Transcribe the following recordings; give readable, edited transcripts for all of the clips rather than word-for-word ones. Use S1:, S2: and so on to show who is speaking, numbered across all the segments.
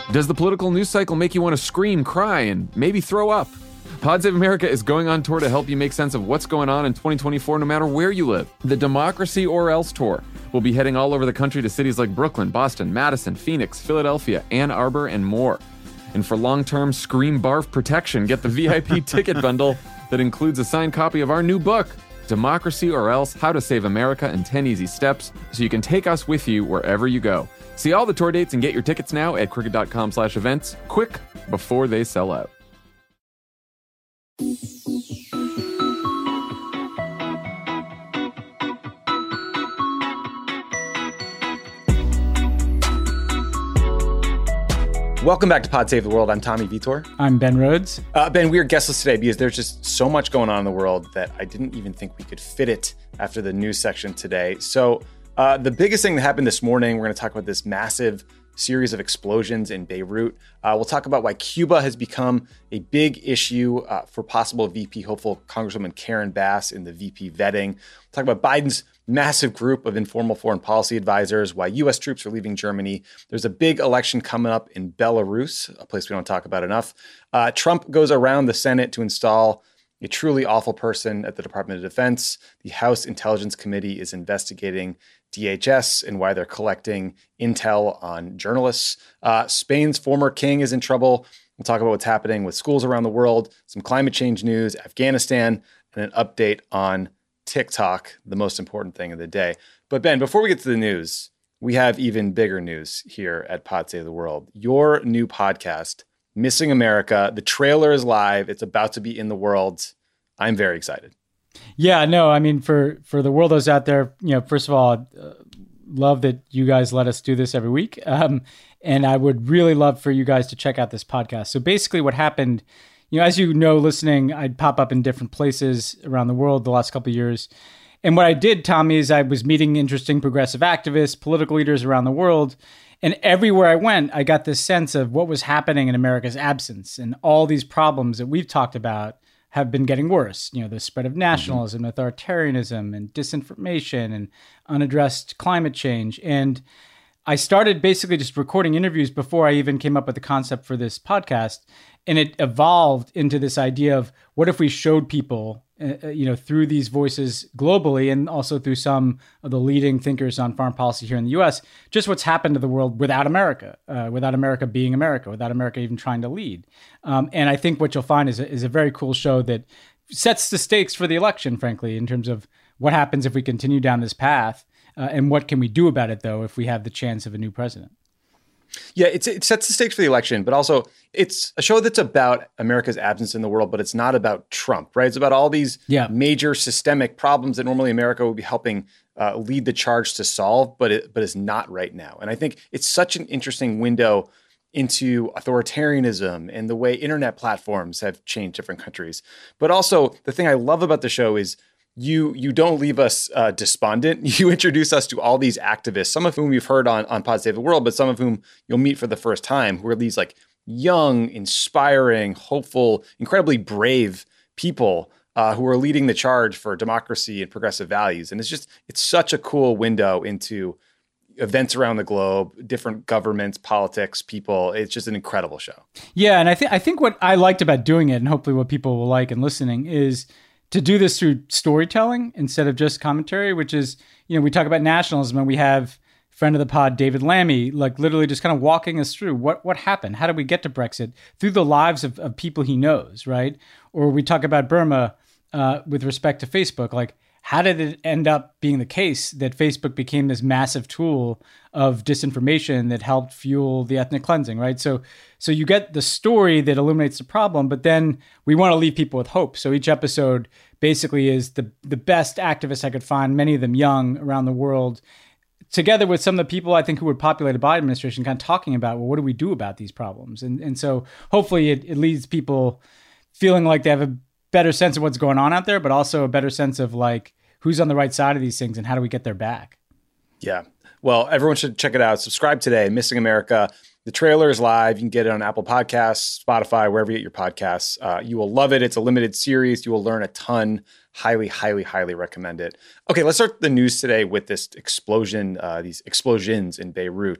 S1: Does the political news cycle make you want to scream, cry, and maybe throw up? Pod Save America is going on tour to help you make sense of what's going on in 2024 no matter where you live. The Democracy or Else Tour will be heading all over the country to cities like Brooklyn, Boston, Madison, Phoenix, Philadelphia, Ann Arbor, and more. And for long-term scream barf protection, get the VIP ticket bundle that includes a signed copy of our new book, Democracy or Else, How to Save America in 10 Easy Steps, so you can take us with you wherever you go. See all the tour dates and get your tickets now at crooked.com/events, quick, before they sell out.
S2: Welcome back to Pod Save the World. I'm Tommy Vitor.
S3: I'm Ben Rhodes.
S2: Ben, we are guestless today because there's just so much going on in the world that I didn't even think we could fit it after the news section today. So the biggest thing that happened this morning, we're going to talk about this massive series of explosions in Beirut. We'll talk about why Cuba has become a big issue for possible VP hopeful Congresswoman Karen Bass in the VP vetting. We'll talk about Biden's massive group of informal foreign policy advisors, why U.S. troops are leaving Germany. There's a big election coming up in Belarus, a place we don't talk about enough. Trump goes around the Senate to install a truly awful person at the Department of Defense. The House Intelligence Committee is investigating DHS and why they're collecting intel on journalists. Spain's former king is in trouble. We'll talk about what's happening with schools around the world, some climate change news, Afghanistan, and an update on TikTok, the most important thing of the day. But Ben, before we get to the news, we have even bigger news here at Pod Save the World. Your new podcast, Missing America, the trailer is live. It's about to be in the world. I'm very excited.
S3: Yeah, no, I mean, for the worldos out there, first of all, love that you guys let us do this every week. And I would really love for you guys to check out this podcast. So basically what happened, as you know, listening, I'd pop up in different places around the world the last couple of years. And what I did, Tommy, is I was meeting interesting progressive activists, political leaders around the world. And everywhere I went, I got this sense of what was happening in America's absence. And all these problems that we've talked about have been getting worse. The spread of nationalism, authoritarianism, and disinformation, and unaddressed climate change. And I started basically just recording interviews before I even came up with the concept for this podcast. And it evolved into this idea of what if we showed people, through these voices globally and also through some of the leading thinkers on foreign policy here in the U.S., just what's happened to the world without America being America, without America even trying to lead. And I think what you'll find is a very cool show that sets the stakes for the election, frankly, in terms of what happens if we continue down this path and what can we do about it, though, if we have the chance of a new president.
S2: Yeah, it sets the stakes for the election, but also it's a show that's about America's absence in the world, but it's not about Trump, right? It's about all these major systemic problems that normally America would be helping lead the charge to solve, but is not right now. And I think it's such an interesting window into authoritarianism and the way internet platforms have changed different countries. But also the thing I love about the show is you don't leave us despondent. You introduce us to all these activists, some of whom you've heard on Pod Save the World, but some of whom you'll meet for the first time, who are these like young, inspiring, hopeful, incredibly brave people who are leading the charge for democracy and progressive values. And it's such a cool window into events around the globe, different governments, politics, people. It's just an incredible show.
S3: Yeah, and I think what I liked about doing it, and hopefully what people will like and listening, is to do this through storytelling instead of just commentary, which is, we talk about nationalism and we have friend of the pod, David Lammy, like literally just kind of walking us through what happened. How did we get to Brexit through the lives of people he knows, right? Or we talk about Burma with respect to Facebook, like how did it end up being the case that Facebook became this massive tool of disinformation that helped fuel the ethnic cleansing, right? So you get the story that illuminates the problem, but then we want to leave people with hope. So each episode basically is the best activists I could find, many of them young around the world, together with some of the people I think who would populate a Biden administration, kind of talking about, well, what do we do about these problems? And so hopefully it leads people feeling like they have a better sense of what's going on out there, but also a better sense of like, who's on the right side of these things and how do we get their back?
S2: Yeah. Well, everyone should check it out. Subscribe today, Missing America. The trailer is live. You can get it on Apple Podcasts, Spotify, wherever you get your podcasts. You will love it. It's a limited series. You will learn a ton. Highly, highly, highly recommend it. Okay, let's start the news today with this explosion, these explosions in Beirut.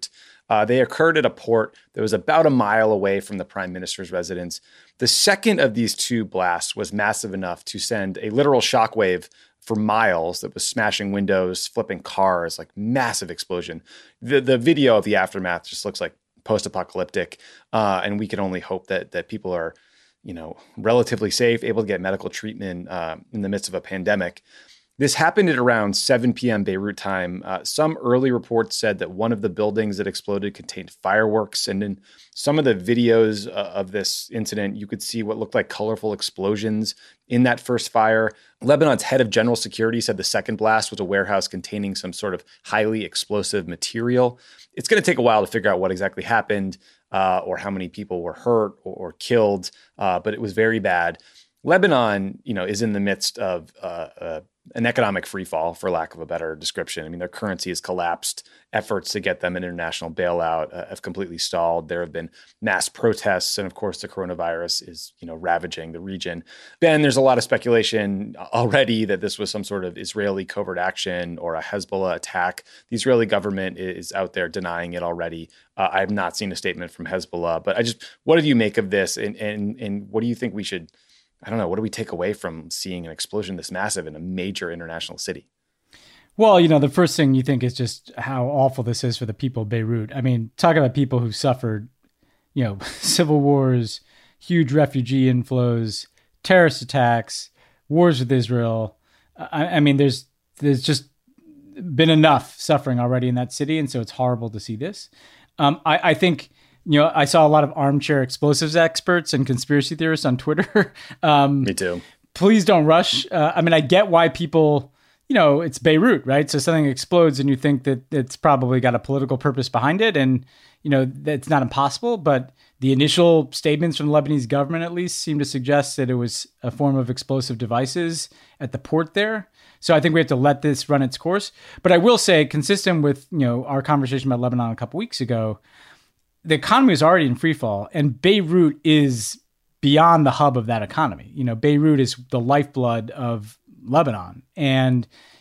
S2: They occurred at a port that was about a mile away from the prime minister's residence. The second of these two blasts was massive enough to send a literal shockwave for miles that was smashing windows, flipping cars, like massive explosion. The video of the aftermath just looks like post-apocalyptic, and we can only hope that people are, relatively safe, able to get medical treatment in the midst of a pandemic. This happened at around 7 p.m. Beirut time. Some early reports said that one of the buildings that exploded contained fireworks. And in some of the videos of this incident, you could see what looked like colorful explosions in that first fire. Lebanon's head of general security said the second blast was a warehouse containing some sort of highly explosive material. It's going to take a while to figure out what exactly happened or how many people were hurt or killed, but it was very bad. Lebanon, is in the midst of an economic freefall, for lack of a better description. I mean, their currency has collapsed. Efforts to get them an international bailout have completely stalled. There have been mass protests, and of course, the coronavirus is, ravaging the region. Ben, there's a lot of speculation already that this was some sort of Israeli covert action or a Hezbollah attack. The Israeli government is out there denying it already. I have not seen a statement from Hezbollah, but what do you make of this, and what do you think we should? I don't know. What do we take away from seeing an explosion this massive in a major international city?
S3: Well, the first thing you think is just how awful this is for the people of Beirut. I mean, talk about people who suffered, civil wars, huge refugee inflows, terrorist attacks, wars with Israel. I mean, there's just been enough suffering already in that city. And so it's horrible to see this. I think... I saw a lot of armchair explosives experts and conspiracy theorists on Twitter.
S2: Me too.
S3: Please don't rush. I get why people, it's Beirut, right? So something explodes and you think that it's probably got a political purpose behind it. And, that's not impossible. But the initial statements from the Lebanese government, at least, seem to suggest that it was a form of explosive devices at the port there. So I think we have to let this run its course. But I will say, consistent with, our conversation about Lebanon a couple weeks ago, the economy is already in free fall, and Beirut is beyond the hub of that economy. Beirut is the lifeblood of Lebanon. And,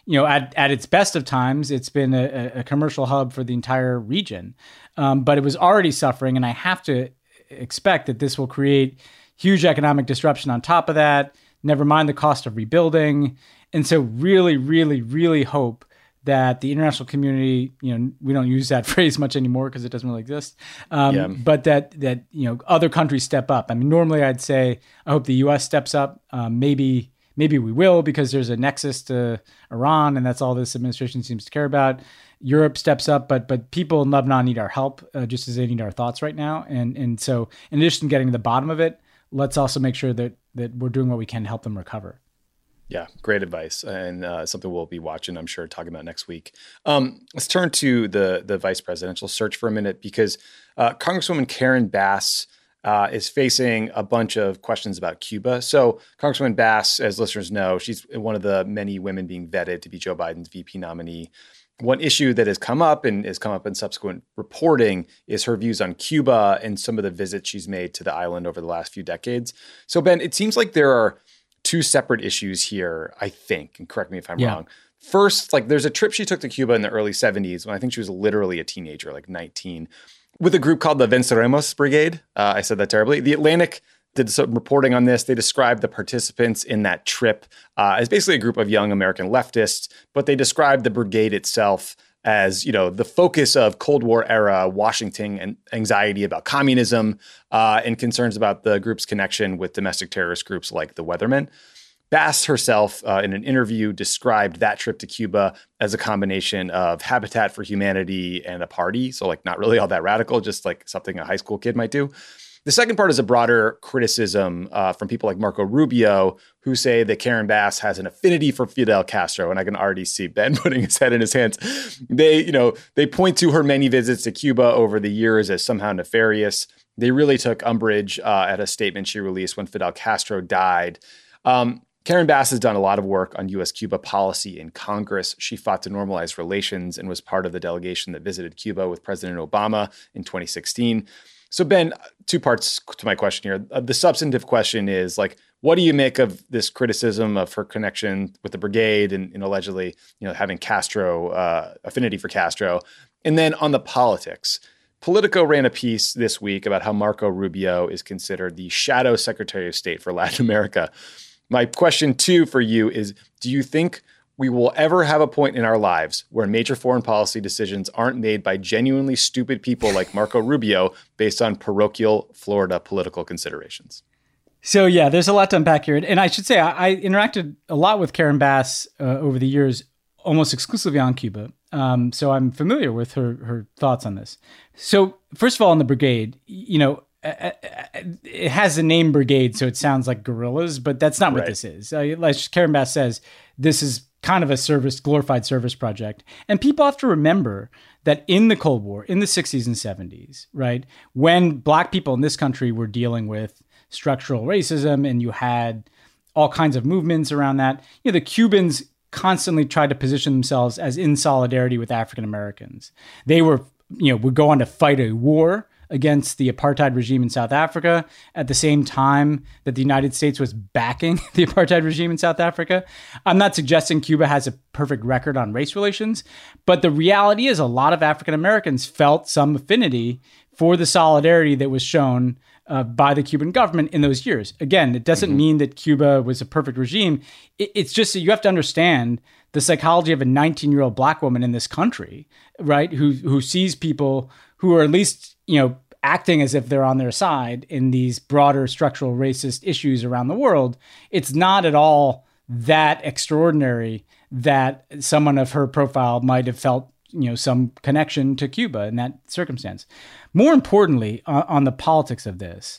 S3: at its best of times, it's been a commercial hub for the entire region. But it was already suffering, and I have to expect that this will create huge economic disruption on top of that, never mind the cost of rebuilding. And so really, really, really hope that the international community, we don't use that phrase much anymore because it doesn't really exist. But that other countries step up. I mean, normally I'd say I hope the U.S. steps up. Maybe we will because there's a nexus to Iran, and that's all this administration seems to care about. Europe steps up, but people in Lebanon need our help just as they need our thoughts right now. And so, in addition to getting to the bottom of it, let's also make sure that we're doing what we can to help them recover.
S2: Yeah, great advice, and something we'll be watching, I'm sure, talking about next week. Let's turn to the vice presidential search for a minute, because Congresswoman Karen Bass is facing a bunch of questions about Cuba. So Congresswoman Bass, as listeners know, she's one of the many women being vetted to be Joe Biden's VP nominee. One issue that has come up and has come up in subsequent reporting is her views on Cuba and some of the visits she's made to the island over the last few decades. So, Ben, it seems like there are two separate issues here, I think, and correct me if I'm wrong. First, there's a trip she took to Cuba in the early 70s when I think she was literally a teenager, 19, with a group called the Venceremos Brigade. I said that terribly. The Atlantic did some reporting on this. They described the participants in that trip as basically a group of young American leftists, but they described the brigade itself as, the focus of Cold War era Washington and anxiety about communism and concerns about the group's connection with domestic terrorist groups like the Weathermen. Bass herself, in an interview, described that trip to Cuba as a combination of Habitat for Humanity and a party. So not really all that radical, just something a high school kid might do. The second part is a broader criticism from people like Marco Rubio, who say that Karen Bass has an affinity for Fidel Castro. And I can already see Ben putting his head in his hands. They point to her many visits to Cuba over the years as somehow nefarious. They really took umbrage at a statement she released when Fidel Castro died. Karen Bass has done a lot of work on U.S.-Cuba policy in Congress. She fought to normalize relations and was part of the delegation that visited Cuba with President Obama in 2016. So, Ben, two parts to my question here. The substantive question is, what do you make of this criticism of her connection with the brigade and having Castro, affinity for Castro? And then on the politics, Politico ran a piece this week about how Marco Rubio is considered the shadow Secretary of State for Latin America. My question, too, for you is, do you think we will ever have a point in our lives where major foreign policy decisions aren't made by genuinely stupid people like Marco Rubio based on parochial Florida political considerations?
S3: So, yeah, there's a lot to unpack here. And I should say, I interacted a lot with Karen Bass over the years, almost exclusively on Cuba. So I'm familiar with her thoughts on this. So first of all, on the brigade, it has the name brigade, so it sounds like guerrillas, but that's not what this is. Like Karen Bass says, this is kind of a glorified service project. And people have to remember that in the Cold War, in the 60s and 70s, right, when Black people in this country were dealing with structural racism and you had all kinds of movements around that, the Cubans constantly tried to position themselves as in solidarity with African Americans. They were, would go on to fight a war against the apartheid regime in South Africa at the same time that the United States was backing the apartheid regime in South Africa. I'm not suggesting Cuba has a perfect record on race relations, but the reality is a lot of African Americans felt some affinity for the solidarity that was shown by the Cuban government in those years. Again, it doesn't mean that Cuba was a perfect regime. It's just that you have to understand the psychology of a 19-year-old Black woman in this country, right? Who sees people who are at least, acting as if they're on their side in these broader structural racist issues around the world. It's not at all that extraordinary that someone of her profile might have felt some connection to Cuba in that circumstance. More importantly, on the politics of this,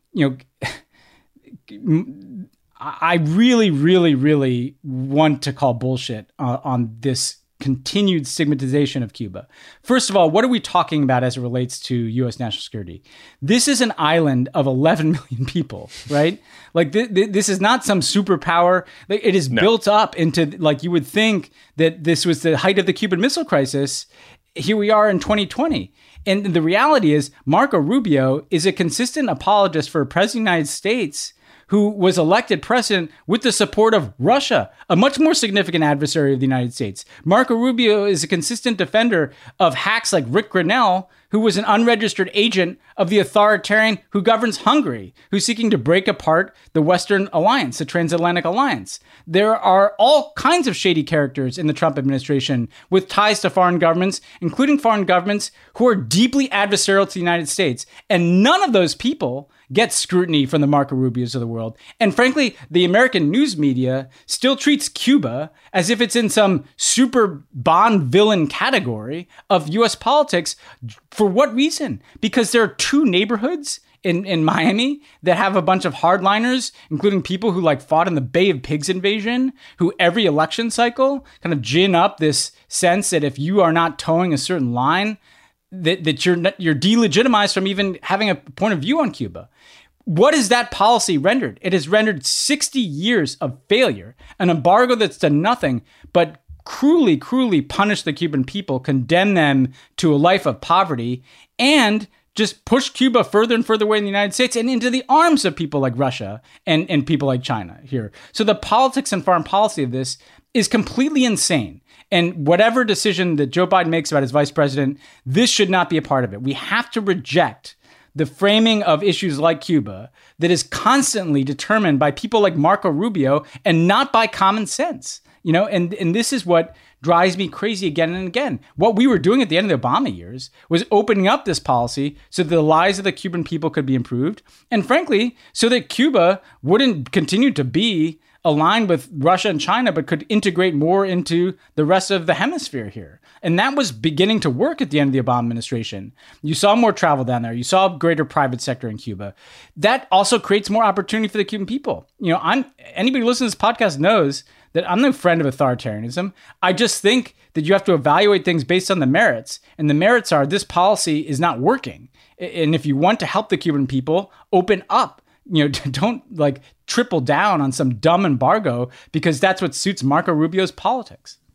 S3: I really, really, really want to call bullshit on this continued stigmatization of Cuba. First of all, what are we talking about as it relates to U.S. national security? This is an island of 11 million people, right? Like this is not some superpower. Like, it is built up into, like, you would think that this was the height of the Cuban Missile Crisis. Here we are in 2020. And the reality is Marco Rubio is a consistent apologist for a president of the United States who was elected president with the support of Russia, a much more significant adversary of the United States. Marco Rubio is a consistent defender of hacks like Rick Grenell, who was an unregistered agent of the authoritarian who governs Hungary, who's seeking to break apart the Western Alliance, the Transatlantic Alliance. There are all kinds of shady characters in the Trump administration with ties to foreign governments, including foreign governments who are deeply adversarial to the United States. And none of those people get scrutiny from the Marco Rubios of the world. And frankly, the American news media still treats Cuba as if it's in some super Bond villain category of U.S. politics. For what reason? Because there are two neighborhoods in Miami that have a bunch of hardliners, including people who fought in the Bay of Pigs invasion, who every election cycle kind of gin up this sense that if you are not towing a certain line, that you're delegitimized from even having a point of view on Cuba. What has that policy rendered? It has rendered 60 years of failure, an embargo that's done nothing but cruelly, cruelly punish the Cuban people, condemn them to a life of poverty, and just push Cuba further and further away in the United States and into the arms of people like Russia and people like China here. So the politics and foreign policy of this is completely insane. And whatever decision that Joe Biden makes about his vice president, this should not be a part of it. We have to reject the framing of issues like Cuba that is constantly determined by people like Marco Rubio and not by common sense. And this is what drives me crazy again and again. What we were doing at the end of the Obama years was opening up this policy so that the lives of the Cuban people could be improved. And frankly, so that Cuba wouldn't continue to be aligned with Russia and China, but could integrate more into the rest of the hemisphere here. And that was beginning to work at the end of the Obama administration. You saw more travel down there. You saw a greater private sector in Cuba. That also creates more opportunity for the Cuban people. Anybody listening to this podcast knows that I'm no friend of authoritarianism. I just think that you have to evaluate things based on the merits. And the merits are this policy is not working. And if you want to help the Cuban people, open up. Don't triple down on some dumb embargo because that's what suits Marco Rubio's politics.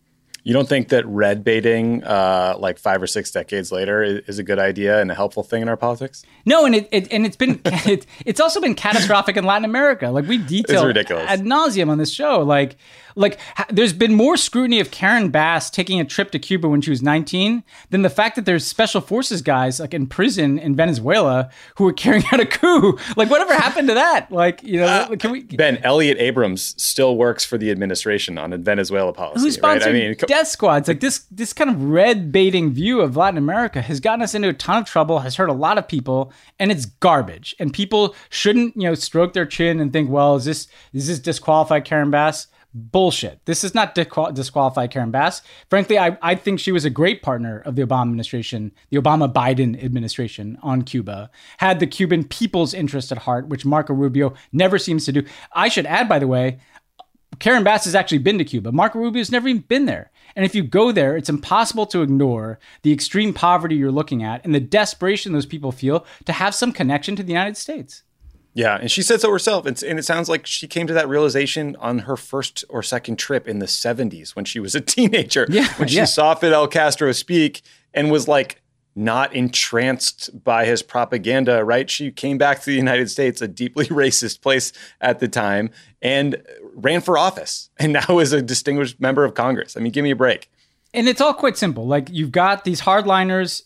S2: You don't think that red baiting, like 5 or 6 decades later, is a good idea and a helpful thing in our politics?
S3: No, and it's been it's also been catastrophic in Latin America. Like we detail ad nauseum on this show. Like there's been more scrutiny of Karen Bass taking a trip to Cuba when she was 19 than the fact that there's special forces guys like in prison in Venezuela who are carrying out a coup. Like whatever happened to that? Like, you know, can we?
S2: Ben, Elliot Abrams still works for the administration on Venezuela policy.
S3: Who sponsored death squads? Like this kind of red baiting view of Latin America has gotten us into a ton of trouble, has hurt a lot of people, and it's garbage. And people shouldn't, stroke their chin and think, well, is this disqualify Karen Bass? Bullshit. This is not disqualify Karen Bass. Frankly, I think she was a great partner of the Obama administration, the Obama-Biden administration on Cuba, had the Cuban people's interest at heart, which Marco Rubio never seems to do. I should add, by the way, Karen Bass has actually been to Cuba. Marco Rubio's never even been there. And if you go there, it's impossible to ignore the extreme poverty you're looking at and the desperation those people feel to have some connection to the United States.
S2: Yeah, and she said so herself. And it sounds like she came to that realization on her first or second trip in the 70s when she was a teenager.
S3: Yeah,
S2: when she saw Fidel Castro speak and was like not entranced by his propaganda, right? She came back to the United States, a deeply racist place at the time, and ran for office. And now is a distinguished member of Congress. I mean, give me a break.
S3: And it's all quite simple. Like you've got these hardliners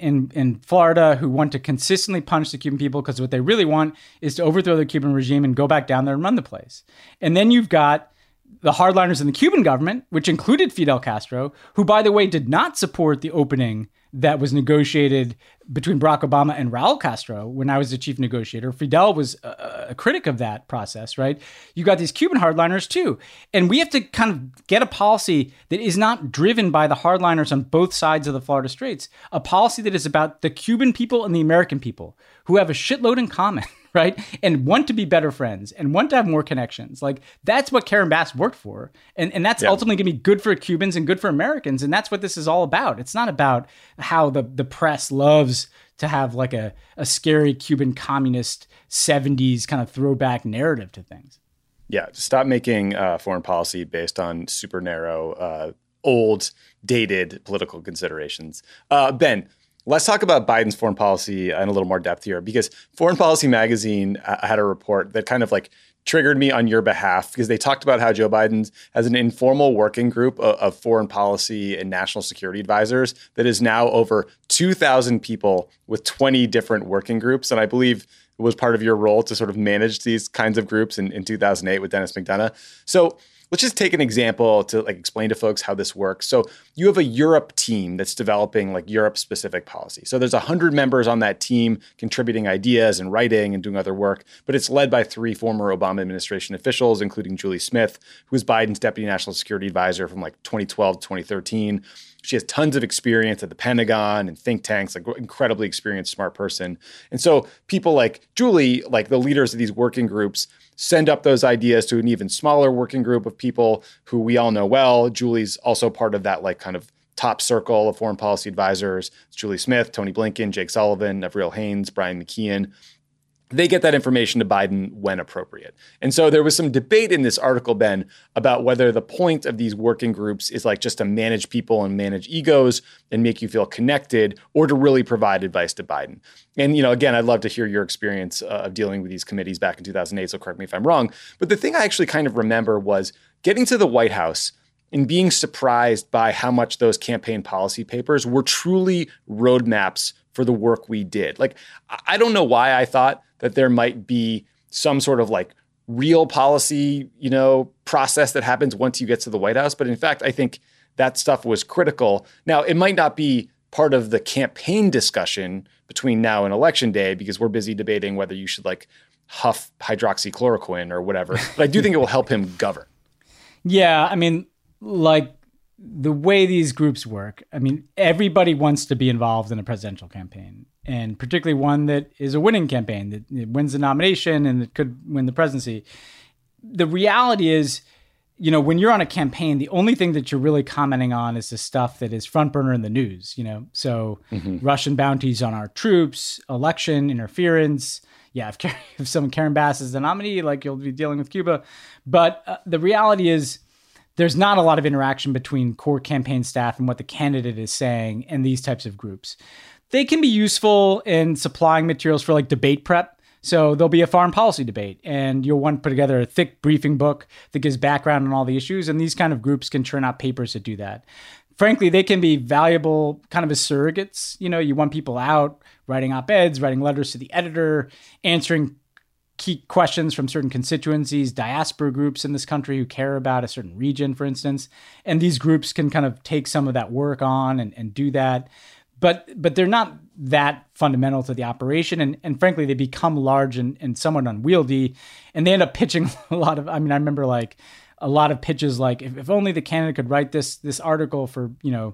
S3: in Florida who want to consistently punish the Cuban people because what they really want is to overthrow the Cuban regime and go back down there and run the place. And then you've got the hardliners in the Cuban government, which included Fidel Castro, who, by the way, did not support the opening that was negotiated between Barack Obama and Raul Castro when I was the chief negotiator. Fidel was a critic of that process, right? You got these Cuban hardliners too. And we have to kind of get a policy that is not driven by the hardliners on both sides of the Florida Straits, a policy that is about the Cuban people and the American people who have a shitload in common, right? And want to be better friends and want to have more connections. Like that's what Karen Bass worked for. And that's ultimately going to be good for Cubans and good for Americans. And that's what this is all about. It's not about how the press loves to have like a scary Cuban communist 70s kind of throwback narrative to things.
S2: Yeah, stop making foreign policy based on super narrow, old, dated political considerations. Ben, let's talk about Biden's foreign policy in a little more depth here, because Foreign Policy Magazine had a report that kind of like triggered me on your behalf because they talked about how Joe Biden has an informal working group of foreign policy and national security advisors that is now over 2,000 people with 20 different working groups. And I believe it was part of your role to sort of manage these kinds of groups in 2008 with Dennis McDonough. So let's just take an example to like explain to folks how this works. So you have a Europe team that's developing like Europe-specific policy. So there's 100 members on that team contributing ideas and writing and doing other work, but it's led by 3 former Obama administration officials, including Julie Smith, who was Biden's deputy national security advisor from like 2012 to 2013. She has tons of experience at the Pentagon and think tanks, like incredibly experienced, smart person. And so people like Julie, like the leaders of these working groups, send up those ideas to an even smaller working group of people who we all know well. Julie's also part of that like kind of top circle of foreign policy advisors. It's Julie Smith, Tony Blinken, Jake Sullivan, Avril Haines, Brian McKeon. They get that information to Biden when appropriate. And so there was some debate in this article, Ben, about whether the point of these working groups is like just to manage people and manage egos and make you feel connected, or to really provide advice to Biden. And, again, I'd love to hear your experience of dealing with these committees back in 2008, so correct me if I'm wrong. But the thing I actually kind of remember was getting to the White House and being surprised by how much those campaign policy papers were truly roadmaps for the work we did. Like, I don't know why I thought that there might be some sort of like real policy, process that happens once you get to the White House. But in fact, I think that stuff was critical. Now, it might not be part of the campaign discussion between now and Election Day, because we're busy debating whether you should like huff hydroxychloroquine or whatever. But I do think it will help him govern.
S3: Yeah, I mean, like the way these groups work, I mean, everybody wants to be involved in a presidential campaign, and particularly one that is a winning campaign, that it wins the nomination and that could win the presidency. The reality is, when you're on a campaign, the only thing that you're really commenting on is the stuff that is front burner in the news, So Russian bounties on our troops, election interference. Yeah, if Karen Bass is the nominee, like you'll be dealing with Cuba. But the reality is, there's not a lot of interaction between core campaign staff and what the candidate is saying and these types of groups. They can be useful in supplying materials for like debate prep. So there'll be a foreign policy debate and you'll want to put together a thick briefing book that gives background on all the issues. And these kind of groups can churn out papers that do that. Frankly, they can be valuable kind of as surrogates. You want people out writing op-eds, writing letters to the editor, answering key questions from certain constituencies, diaspora groups in this country who care about a certain region, for instance. And these groups can kind of take some of that work on and do that. But they're not that fundamental to the operation. And frankly, they become large and somewhat unwieldy. And they end up pitching a lot of, I remember like a lot of pitches like, if only the candidate could write this article for,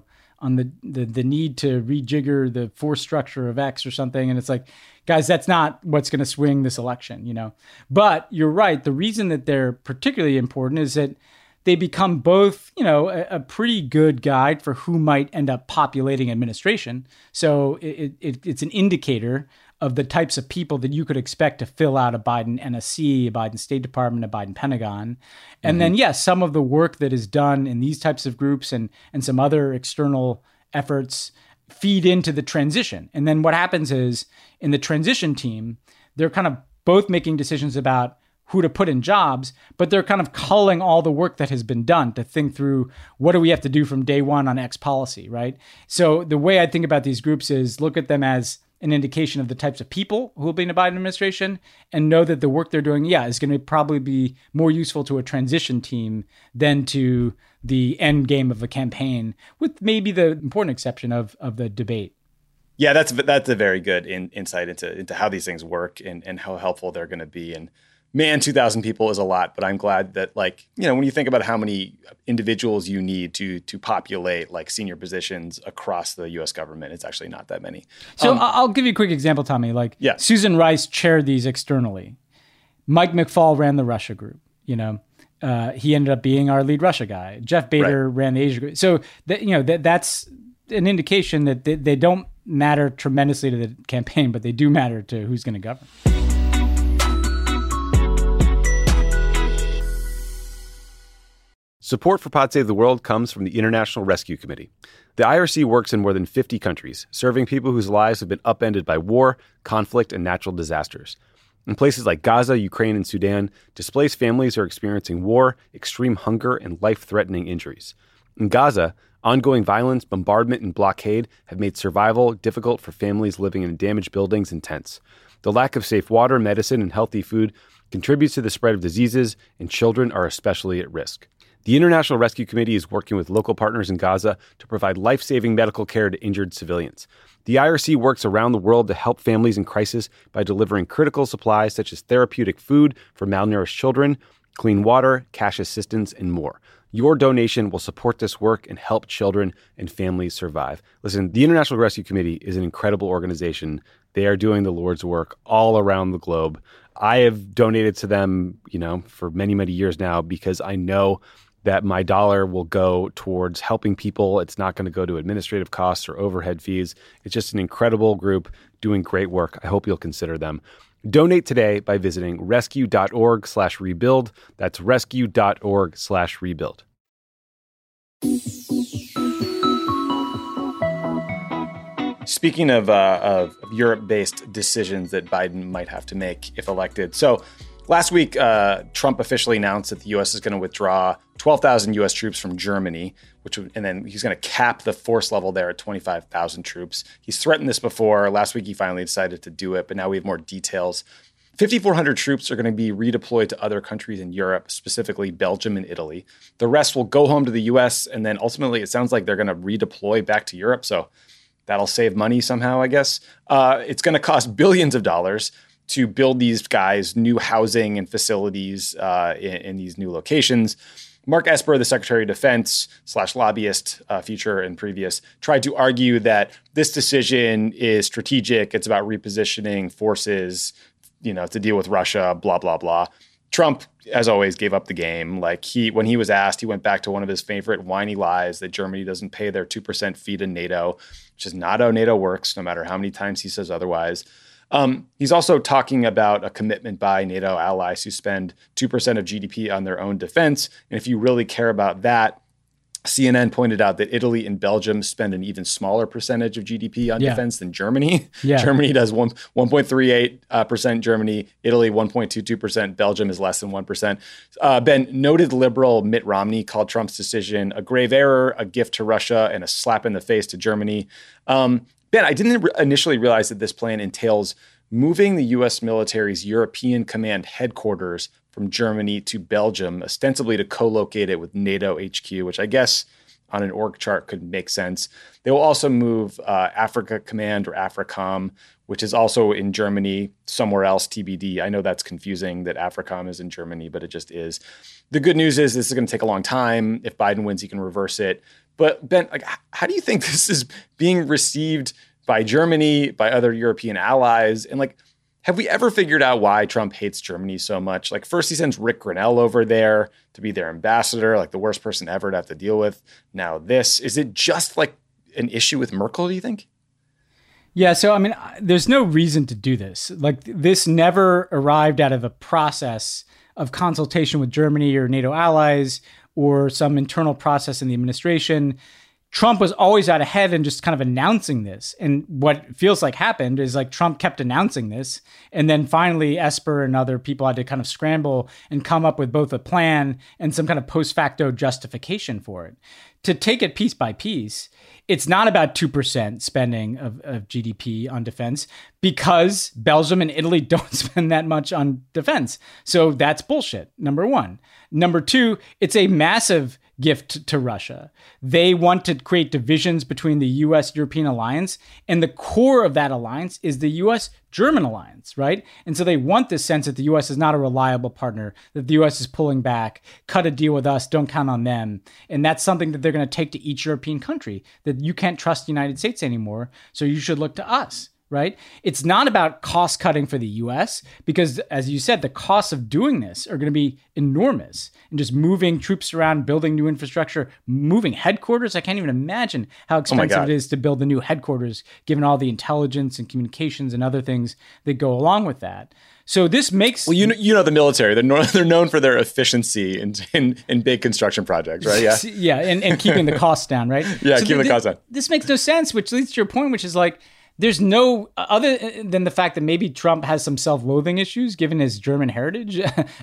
S3: on the need to rejigger the force structure of X or something. And it's like, guys, that's not what's going to swing this election, But you're right. The reason that they're particularly important is that they become both, a pretty good guide for who might end up populating administration. So it's an indicator of the types of people that you could expect to fill out a Biden NSC, a Biden State Department, a Biden Pentagon. And then, yes, some of the work that is done in these types of groups and some other external efforts feed into the transition. And then what happens is in the transition team, they're kind of both making decisions about who to put in jobs, but they're kind of culling all the work that has been done to think through what do we have to do from day one on X policy, right? So the way I think about these groups is look at them as an indication of the types of people who will be in the Biden administration and know that the work they're doing, is going to probably be more useful to a transition team than to the end game of a campaign, with maybe the important exception of the debate.
S2: Yeah, that's a very good insight into how these things work and how helpful they're going to be. And man, 2,000 people is a lot, but I'm glad that when you think about how many individuals you need to populate like senior positions across the U.S. government, it's actually not that many.
S3: So I'll give you a quick example, Tommy. Susan Rice chaired these externally. Mike McFaul ran the Russia group. He ended up being our lead Russia guy. Jeff Bader ran the Asia group. So that's an indication that they don't matter tremendously to the campaign, but they do matter to who's going to govern.
S4: Support for Pod Save the World comes from the International Rescue Committee. The IRC works in more than 50 countries, serving people whose lives have been upended by war, conflict, and natural disasters. In places like Gaza, Ukraine, and Sudan, displaced families are experiencing war, extreme hunger, and life-threatening injuries. In Gaza, ongoing violence, bombardment, and blockade have made survival difficult for families living in damaged buildings and tents. The lack of safe water, medicine, and healthy food contributes to the spread of diseases, and children are especially at risk. The International Rescue Committee is working with local partners in Gaza to provide life-saving medical care to injured civilians. The IRC works around the world to help families in crisis by delivering critical supplies such as therapeutic food for malnourished children, clean water, cash assistance, and more. Your donation will support this work and help children and families survive. Listen, the International Rescue Committee is an incredible organization. They are doing the Lord's work all around the globe. I have donated to them, for many, many years now because I know that my dollar will go towards helping people. It's not going to go to administrative costs or overhead fees. It's just an incredible group doing great work. I hope you'll consider them. Donate today by visiting rescue.org/rebuild. That's rescue.org/rebuild.
S2: Speaking of Europe-based decisions that Biden might have to make if elected. So last week, Trump officially announced that the U.S. is going to withdraw 12,000 U.S. troops from Germany, and then he's going to cap the force level there at 25,000 troops. He's threatened this before. Last week, he finally decided to do it, but now we have more details. 5,400 troops are going to be redeployed to other countries in Europe, specifically Belgium and Italy. The rest will go home to the U.S., and then ultimately it sounds like they're going to redeploy back to Europe, so that'll save money somehow, I guess. It's going to cost billions of dollars to build these guys new housing and facilities in these new locations. Mark Esper, the Secretary of Defense / lobbyist, future and previous, tried to argue that this decision is strategic. It's about repositioning forces, to deal with Russia, blah, blah, blah. Trump, as always, gave up the game. When he was asked, he went back to one of his favorite whiny lies that Germany doesn't pay their 2% fee to NATO, which is not how NATO works, no matter how many times he says otherwise. He's also talking about a commitment by NATO allies who spend 2% of GDP on their own defense. And if you really care about that, CNN pointed out that Italy and Belgium spend an even smaller percentage of GDP on defense than Germany. Yeah. Germany does 1.38%, Germany, Italy 1.22%, Belgium is less than 1%. Ben, noted liberal Mitt Romney called Trump's decision a grave error, a gift to Russia, and a slap in the face to Germany. Ben, I didn't initially realize that this plan entails moving the U.S. military's European command headquarters from Germany to Belgium, ostensibly to co-locate it with NATO HQ, which I guess on an org chart could make sense. They will also move Africa Command or AFRICOM, which is also in Germany, somewhere else, TBD. I know that's confusing that AFRICOM is in Germany, but it just is. The good news is this is going to take a long time. If Biden wins, he can reverse it. But Ben, how do you think this is being received by Germany, by other European allies? And have we ever figured out why Trump hates Germany so much? First he sends Rick Grenell over there to be their ambassador, the worst person ever to have to deal with. Now this. Is it just an issue with Merkel, do you think?
S3: Yeah, so there's no reason to do this. This never arrived out of a process of consultation with Germany or NATO allies or some internal process in the administration. Trump was always out ahead and just kind of announcing this. And what feels like happened is Trump kept announcing this. And then finally, Esper and other people had to kind of scramble and come up with both a plan and some kind of post facto justification for it. To take it piece by piece, it's not about 2% spending of GDP on defense because Belgium and Italy don't spend that much on defense. So that's bullshit, number one. Number two, it's a massive gift to Russia. They want to create divisions between the U.S.-European alliance, and the core of that alliance is the U.S.-German alliance, right? And so they want this sense that the U.S. is not a reliable partner, that the U.S. is pulling back, cut a deal with us, don't count on them. And that's something that they're going to take to each European country, that you can't trust the United States anymore, so you should look to us. Right? It's not about cost cutting for the US because, as you said, the costs of doing this are going to be enormous. And just moving troops around, building new infrastructure, moving headquarters. I can't even imagine how expensive it is to build a new headquarters, given all the intelligence and communications and other things that go along with that. So this makes...
S2: Well, you know the military. They're known for their efficiency in big construction projects, right? Yeah,
S3: yeah, and keeping the costs down, right?
S2: Yeah, so keeping the costs down.
S3: This makes no sense, which leads to your point, which is there's no, other than the fact that maybe Trump has some self-loathing issues given his German heritage.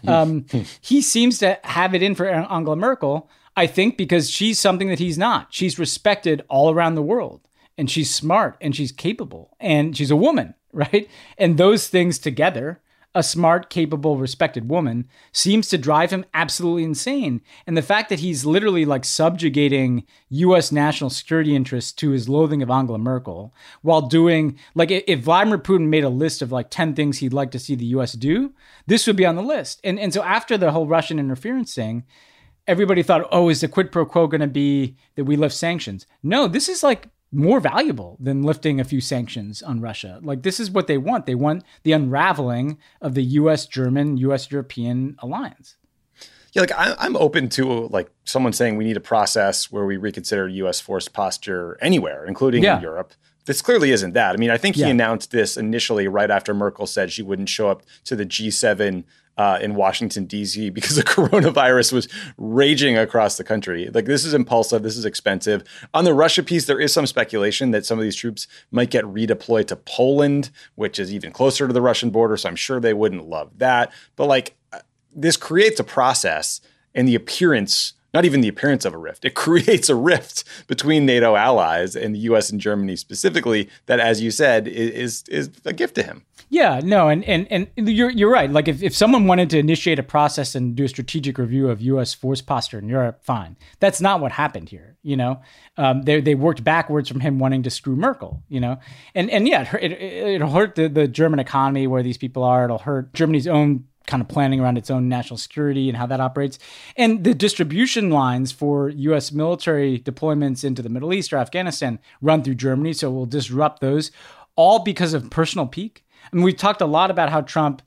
S3: He seems to have it in for Angela Merkel, I think, because she's something that he's not. She's respected all around the world, and she's smart, and she's capable, and she's a woman, right? And those things together, a smart, capable, respected woman, seems to drive him absolutely insane. And the fact that he's literally subjugating U.S. national security interests to his loathing of Angela Merkel while doing, if Vladimir Putin made a list of 10 things he'd like to see the U.S. do, this would be on the list. And so after the whole Russian interference thing, everybody thought, is the quid pro quo going to be that we lift sanctions? No, this is more valuable than lifting a few sanctions on Russia. This is what they want. They want the unraveling of the U.S.-German, U.S.-European alliance.
S2: Yeah, I'm open to someone saying we need a process where we reconsider U.S. force posture anywhere, including in Europe. This clearly isn't that. I think he announced this initially right after Merkel said she wouldn't show up to the G7 in Washington, D.C. because the coronavirus was raging across the country. This is impulsive. This is expensive. On the Russia piece, there is some speculation that some of these troops might get redeployed to Poland, which is even closer to the Russian border. So I'm sure they wouldn't love that. But this creates a process and the appearance, not even the appearance of a rift. It creates a rift between NATO allies and the U.S. and Germany specifically that, as you said, is a gift to him.
S3: Yeah, no, and you're right. If someone wanted to initiate a process and do a strategic review of U.S. force posture in Europe, fine. That's not what happened here. They worked backwards from him wanting to screw Merkel. And yeah, it'll hurt the German economy where these people are. It'll hurt Germany's own kind of planning around its own national security and how that operates. And the distribution lines for U.S. military deployments into the Middle East or Afghanistan run through Germany, so it will disrupt those, all because of personal pique. We've talked a lot about how Trump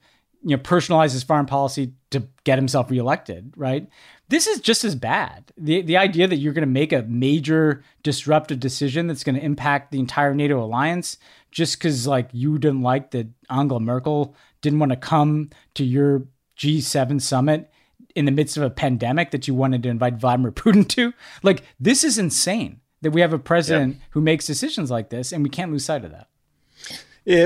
S3: personalize his foreign policy to get himself reelected, right? This is just as bad. The idea that you're going to make a major disruptive decision that's going to impact the entire NATO alliance just because like you didn't like that Angela Merkel didn't want to come to your G7 summit in the midst of a pandemic that you wanted to invite Vladimir Putin to. Like, this is insane that we have a president who makes decisions like this, and we can't lose sight of that.
S2: Yeah,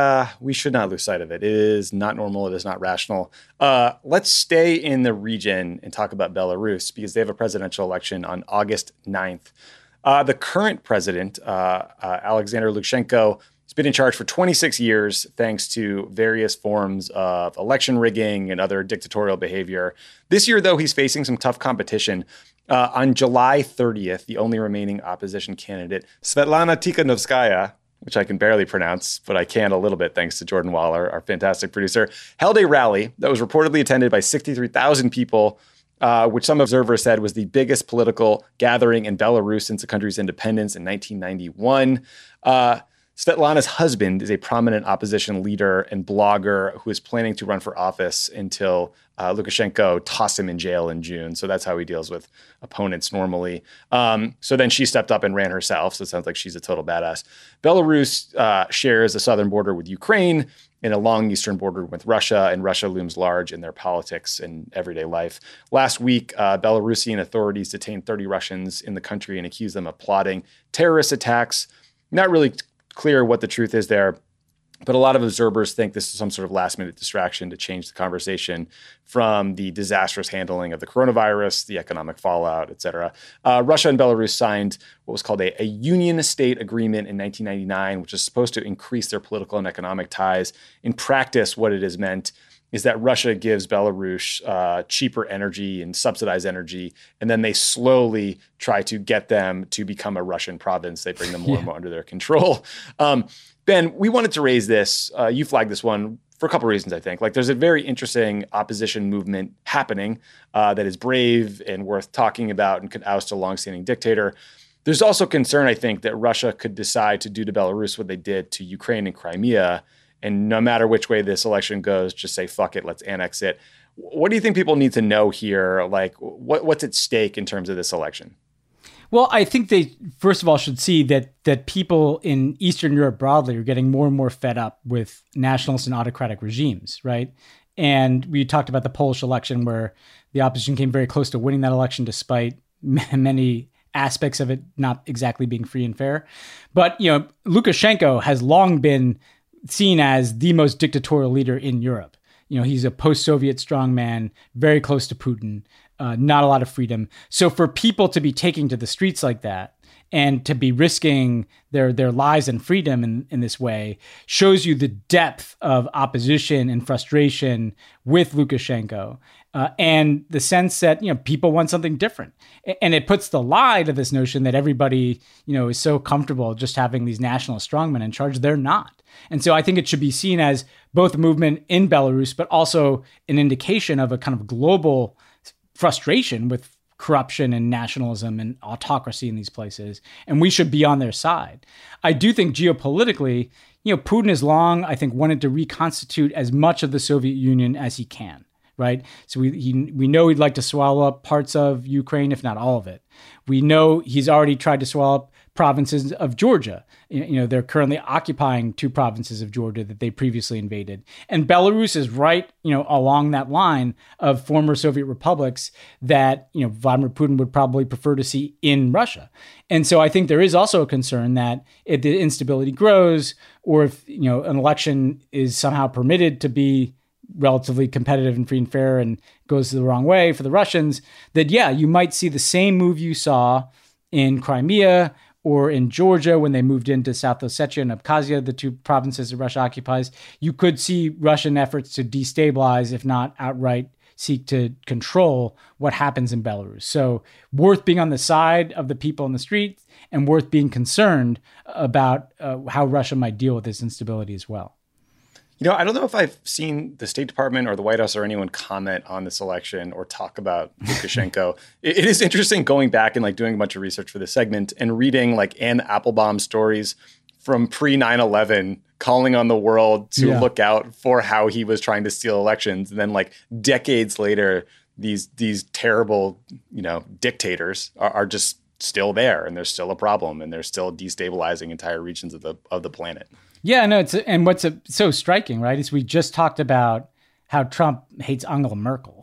S2: we should not lose sight of it. It is not normal. It is not rational. Let's stay in the region and talk about Belarus because they have a presidential election on August 9th. The current president, Alexander Lukashenko, has been in charge for 26 years thanks to various forms of election rigging and other dictatorial behavior. This year, though, he's facing some tough competition. On July 30th, the only remaining opposition candidate, Svetlana Tikhanovskaya, which I can barely pronounce, but I can a little bit thanks to Jordan Waller, our fantastic producer, held a rally that was reportedly attended by 63,000 people, which some observers said was the biggest political gathering in Belarus since the country's independence in 1991. Svetlana's husband is a prominent opposition leader and blogger who is planning to run for office until Lukashenko tossed him in jail in June. So that's how he deals with opponents normally. So then she stepped up and ran herself. So it sounds like she's a total badass. Belarus shares a southern border with Ukraine and a long eastern border with Russia, and Russia looms large in their politics and everyday life. Last week, Belarusian authorities detained 30 Russians in the country and accused them of plotting terrorist attacks. Not really clear what the truth is there, but a lot of observers think this is some sort of last-minute distraction to change the conversation from the disastrous handling of the coronavirus, the economic fallout, et cetera. Russia and Belarus signed what was called a union state agreement in 1999, which is supposed to increase their political and economic ties. In practice, what it has meant is that Russia gives Belarus cheaper energy and subsidized energy, and then they slowly try to get them to become a Russian province. They bring them more and more under their control. Ben, we wanted to raise this. You flagged this one for a couple of reasons, I think. Like, there's a very interesting opposition movement happening that is brave and worth talking about and could oust a longstanding dictator. There's also concern, I think, that Russia could decide to do to Belarus what they did to Ukraine and Crimea, and no matter which way this election goes, just say, fuck it, let's annex it. What do you think people need to know here? Like, what's at stake in terms of this election?
S3: Well, I think they, first of all, should see that people in Eastern Europe broadly are getting more and more fed up with nationalist and autocratic regimes, right? And we talked about the Polish election where the opposition came very close to winning that election despite many aspects of it not exactly being free and fair. But, Lukashenko has long been seen as the most dictatorial leader in Europe. He's a post-Soviet strongman, very close to Putin, not a lot of freedom. So for people to be taking to the streets like that and to be risking their lives and freedom in this way shows you the depth of opposition and frustration with Lukashenko. And the sense that, people want something different. And it puts the lie to this notion that everybody, is so comfortable just having these nationalist strongmen in charge. They're not. And so I think it should be seen as both a movement in Belarus, but also an indication of a kind of global frustration with corruption and nationalism and autocracy in these places. And we should be on their side. I do think geopolitically, Putin has long, I think, wanted to reconstitute as much of the Soviet Union as he can. Right. So we know he'd like to swallow up parts of Ukraine, if not all of it. We know he's already tried to swallow up provinces of Georgia. They're currently occupying 2 provinces of Georgia that they previously invaded. And Belarus is right, along that line of former Soviet republics that, Vladimir Putin would probably prefer to see in Russia. And so I think there is also a concern that if the instability grows or if, an election is somehow permitted to be relatively competitive and free and fair and goes the wrong way for the Russians, that, you might see the same move you saw in Crimea or in Georgia when they moved into South Ossetia and Abkhazia, the 2 provinces that Russia occupies. You could see Russian efforts to destabilize, if not outright seek to control what happens in Belarus. So worth being on the side of the people in the street and worth being concerned about how Russia might deal with this instability as well.
S2: I don't know if I've seen the State Department or the White House or anyone comment on this election or talk about Lukashenko. It is interesting going back and doing a bunch of research for this segment and reading Anne Applebaum's stories from pre 9/11 calling on the world to look out for how he was trying to steal elections. And then like decades later, these terrible, dictators are just still there, and there's still a problem, and they're still destabilizing entire regions of the planet.
S3: Yeah, no, and what's so striking, right, is we just talked about how Trump hates Angela Merkel,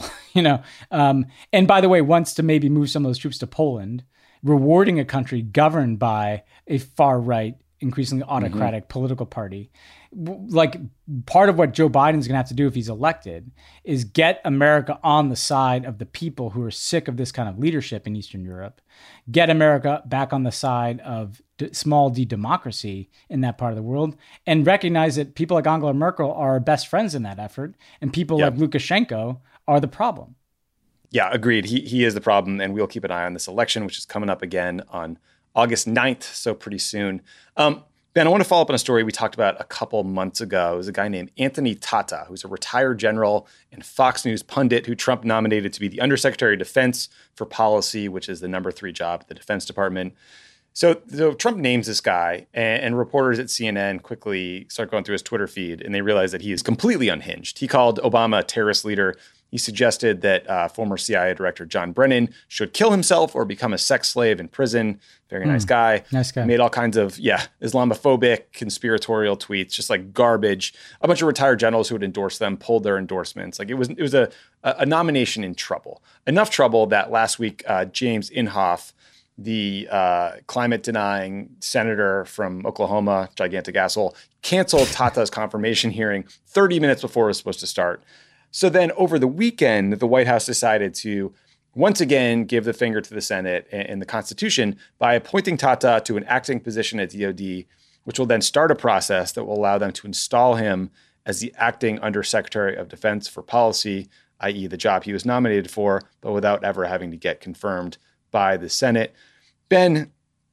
S3: and by the way, wants to maybe move some of those troops to Poland, rewarding a country governed by a far-right, increasingly autocratic political party. Like, part of what Joe Biden's going to have to do if he's elected is get America on the side of the people who are sick of this kind of leadership in Eastern Europe, get America back on the side of small d democracy in that part of the world, and recognize that people like Angela Merkel are our best friends in that effort, and people like Lukashenko are the problem.
S2: Yeah, agreed. He is the problem, and we'll keep an eye on this election, which is coming up again on August 9th, so pretty soon. Ben, I want to follow up on a story we talked about a couple months ago. It was a guy named Anthony Tata, who's a retired general and Fox News pundit who Trump nominated to be the Undersecretary of Defense for Policy, which is the number 3 job at the Defense Department. So Trump names this guy, and reporters at CNN quickly start going through his Twitter feed, and they realize that he is completely unhinged. He called Obama a terrorist leader. He suggested that former CIA Director John Brennan should kill himself or become a sex slave in prison. Very nice guy.
S3: Nice guy.
S2: Made all kinds of, Islamophobic, conspiratorial tweets, just like garbage. A bunch of retired generals who had endorsed them pulled their endorsements. Like it was a nomination in trouble. Enough trouble that last week, James Inhofe, the climate-denying senator from Oklahoma, gigantic asshole, canceled Tata's confirmation hearing 30 minutes before it was supposed to start. So then over the weekend, the White House decided to once again give the finger to the Senate and the Constitution by appointing Tata to an acting position at DOD, which will then start a process that will allow them to install him as the acting Undersecretary of Defense for Policy, i.e. the job he was nominated for, but without ever having to get confirmed by the Senate. Ben,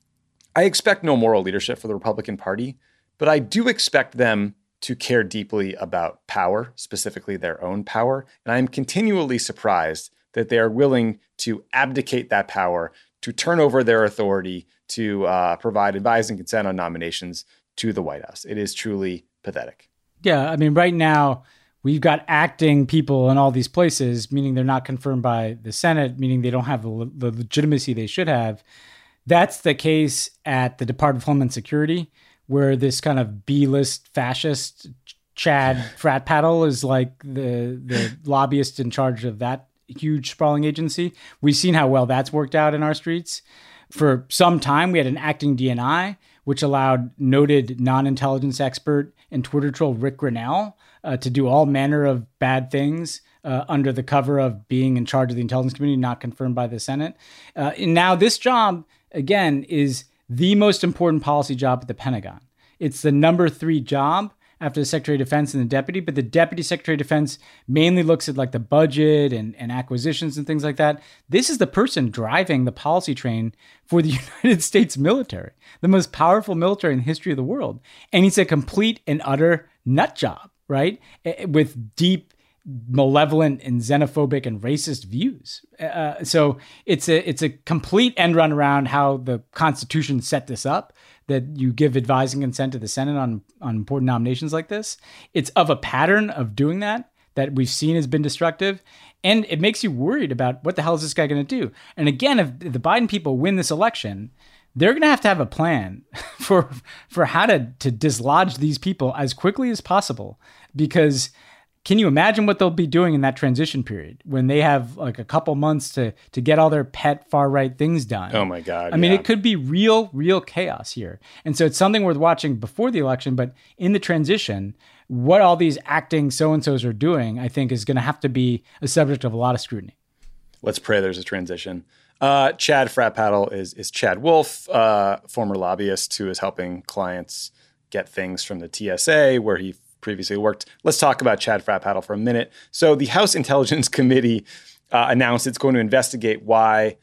S2: I expect no moral leadership for the Republican Party, but I do expect them to care deeply about power, specifically their own power. And I'm continually surprised that they are willing to abdicate that power, to turn over their authority to provide advice and consent on nominations to the White House. It is truly pathetic.
S3: Yeah, I mean, right now, we've got acting people in all these places, meaning they're not confirmed by the Senate, meaning they don't have the legitimacy they should have. That's the case at the Department of Homeland Security, where this kind of B-list fascist Chad frat paddle is like the lobbyist in charge of that huge sprawling agency. We've seen how well that's worked out in our streets. For some time, we had an acting DNI, which allowed noted non-intelligence expert and Twitter troll Rick Grinnell to do all manner of bad things under the cover of being in charge of the intelligence community, not confirmed by the Senate. And now this job, again, is the most important policy job at the Pentagon. It's the number 3 job after the Secretary of Defense and the Deputy, but the Deputy Secretary of Defense mainly looks at like the budget and acquisitions and things like that. This is the person driving the policy train for the United States military, the most powerful military in the history of the world. And he's a complete and utter nut job, right? With deep, malevolent and xenophobic and racist views. So it's a complete end run around how the Constitution set this up, that you give advising consent to the Senate on important nominations like this. It's of a pattern of doing that we've seen has been destructive. And it makes you worried about what the hell is this guy going to do? And again, if the Biden people win this election, they're going to have a plan for how to dislodge these people as quickly as possible, because can you imagine what they'll be doing in that transition period when they have like a couple months to get all their pet far-right things done?
S2: Oh my God.
S3: I mean, it could be real chaos here. And so it's something worth watching before the election, but in the transition, what all these acting so-and-sos are doing, I think is going to have to be a subject of a lot of scrutiny.
S2: Let's pray there's a transition. Chad Frat Paddle is Chad Wolf, former lobbyist who is helping clients get things from the TSA where he previously worked. Let's talk about Chad Frat Paddle for a minute. So the House Intelligence Committee announced it's going to investigate why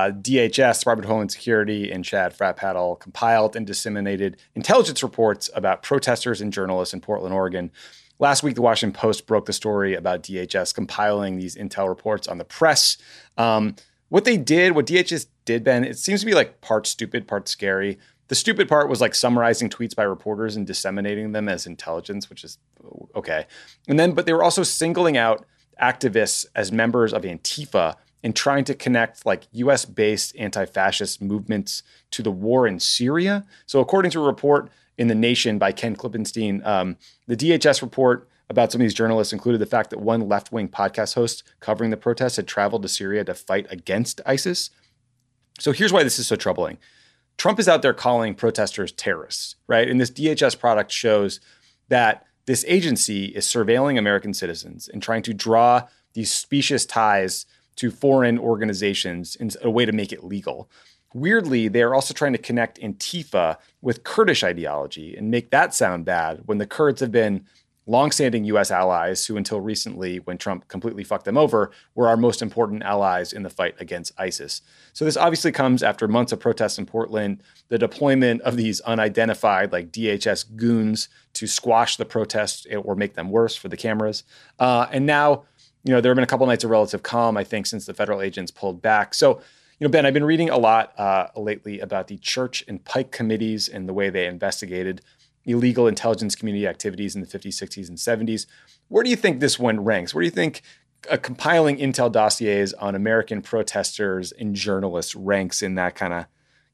S2: DHS, Department of Homeland Security, and Chad Frat Paddle compiled and disseminated intelligence reports about protesters and journalists in Portland, Oregon. Last week, the Washington Post broke the story about DHS compiling these intel reports on the press. What DHS did, Ben, it seems to be like part stupid, part scary. The stupid part was like summarizing tweets by reporters and disseminating them as intelligence, which is okay. But they were also singling out activists as members of Antifa and trying to connect like US-based anti-fascist movements to the war in Syria. So according to a report in The Nation by Ken Klippenstein, the DHS report about some of these journalists included the fact that one left-wing podcast host covering the protests had traveled to Syria to fight against ISIS. So here's why this is so troubling. Trump is out there calling protesters terrorists, right? And this DHS product shows that this agency is surveilling American citizens and trying to draw these specious ties to foreign organizations in a way to make it legal. Weirdly, they are also trying to connect Antifa with Kurdish ideology and make that sound bad when the Kurds have been longstanding U.S. allies who, until recently, when Trump completely fucked them over, were our most important allies in the fight against ISIS. So this obviously comes after months of protests in Portland, the deployment of these unidentified like DHS goons to squash the protests or make them worse for the cameras. And now, there have been a couple nights of relative calm, I think, since the federal agents pulled back. So, Ben, I've been reading a lot lately about the Church and Pike committees and the way they investigated illegal intelligence community activities in the 50s, 60s, and 70s. Where do you think this one ranks? Where do you think compiling intel dossiers on American protesters and journalists ranks in that kind of,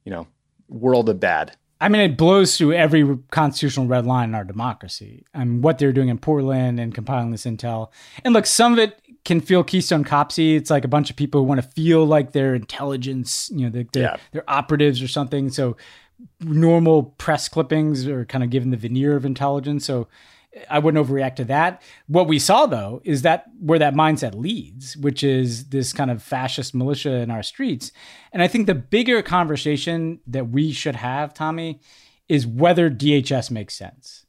S2: world of bad?
S3: I mean, it blows through every constitutional red line in our democracy. I mean, what they're doing in Portland and compiling this intel. And look, some of it can feel Keystone Copsy. It's like a bunch of people who want to feel like they're intelligence, they're operatives or something. So normal press clippings are kind of given the veneer of intelligence. So I wouldn't overreact to that. What we saw, though, is that where that mindset leads, which is this kind of fascist militia in our streets. And I think the bigger conversation that we should have, Tommy, is whether DHS makes sense.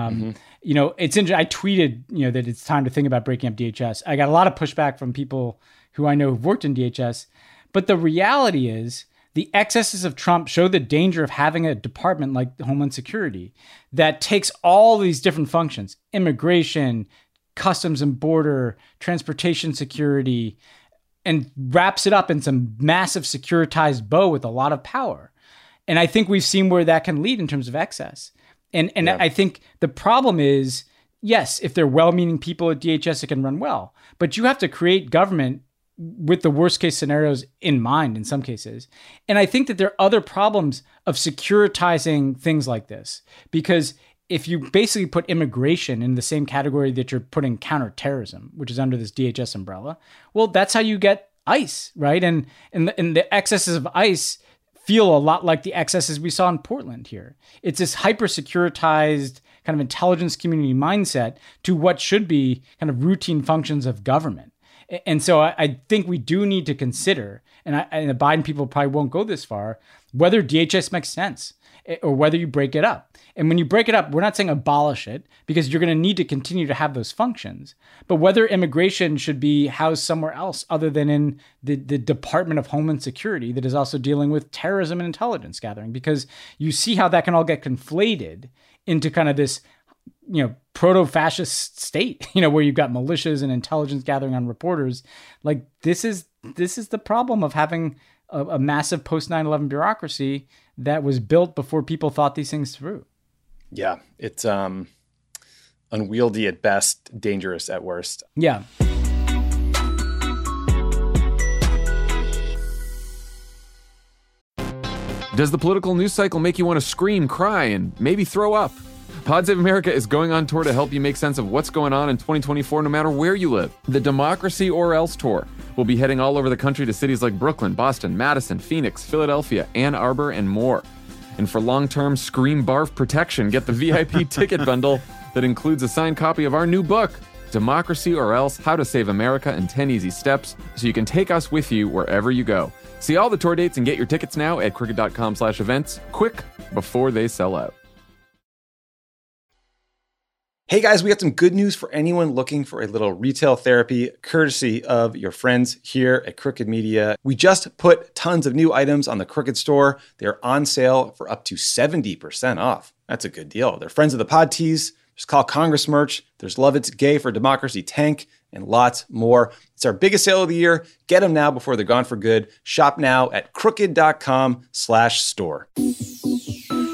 S3: It's interesting. I tweeted, that it's time to think about breaking up DHS. I got a lot of pushback from people who I know who've worked in DHS. But the reality is, the excesses of Trump show the danger of having a department like Homeland Security that takes all these different functions, immigration, customs and border, transportation security, and wraps it up in some massive securitized bow with a lot of power. And I think we've seen where that can lead in terms of excess. And I think the problem is, yes, if they're well-meaning people at DHS, it can run well. But you have to create government with the worst case scenarios in mind in some cases. And I think that there are other problems of securitizing things like this, because if you basically put immigration in the same category that you're putting counterterrorism, which is under this DHS umbrella, well, that's how you get ICE, right? And the excesses of ICE feel a lot like the excesses we saw in Portland here. It's this hyper securitized kind of intelligence community mindset to what should be kind of routine functions of government. And so I think we do need to consider, and the Biden people probably won't go this far, whether DHS makes sense or whether you break it up. And when you break it up, we're not saying abolish it, because you're going to need to continue to have those functions. But whether immigration should be housed somewhere else other than in the Department of Homeland Security that is also dealing with terrorism and intelligence gathering, because you see how that can all get conflated into kind of this proto-fascist state, where you've got militias and intelligence gathering on reporters. Like this is the problem of having a massive post 9/11 bureaucracy that was built before people thought these things through.
S2: Yeah, it's unwieldy at best, dangerous at worst.
S3: Yeah.
S1: Does the political news cycle make you want to scream, cry, and maybe throw up? Pod Save America is going on tour to help you make sense of what's going on in 2024 no matter where you live. The Democracy or Else tour will be heading all over the country to cities like Brooklyn, Boston, Madison, Phoenix, Philadelphia, Ann Arbor, and more. And for long-term scream barf protection, get the VIP ticket bundle that includes a signed copy of our new book, Democracy or Else, How to Save America in 10 Easy Steps, so you can take us with you wherever you go. See all the tour dates and get your tickets now at crooked.com/events, quick before they sell out.
S2: Hey guys, we got some good news for anyone looking for a little retail therapy, courtesy of your friends here at Crooked Media. We just put tons of new items on the Crooked store. They're on sale for up to 70% off. That's a good deal. They're friends of the pod tees. There's Call Congress merch. There's Love It's Gay for Democracy tank, and lots more. It's our biggest sale of the year. Get them now before they're gone for good. Shop now at crooked.com/store.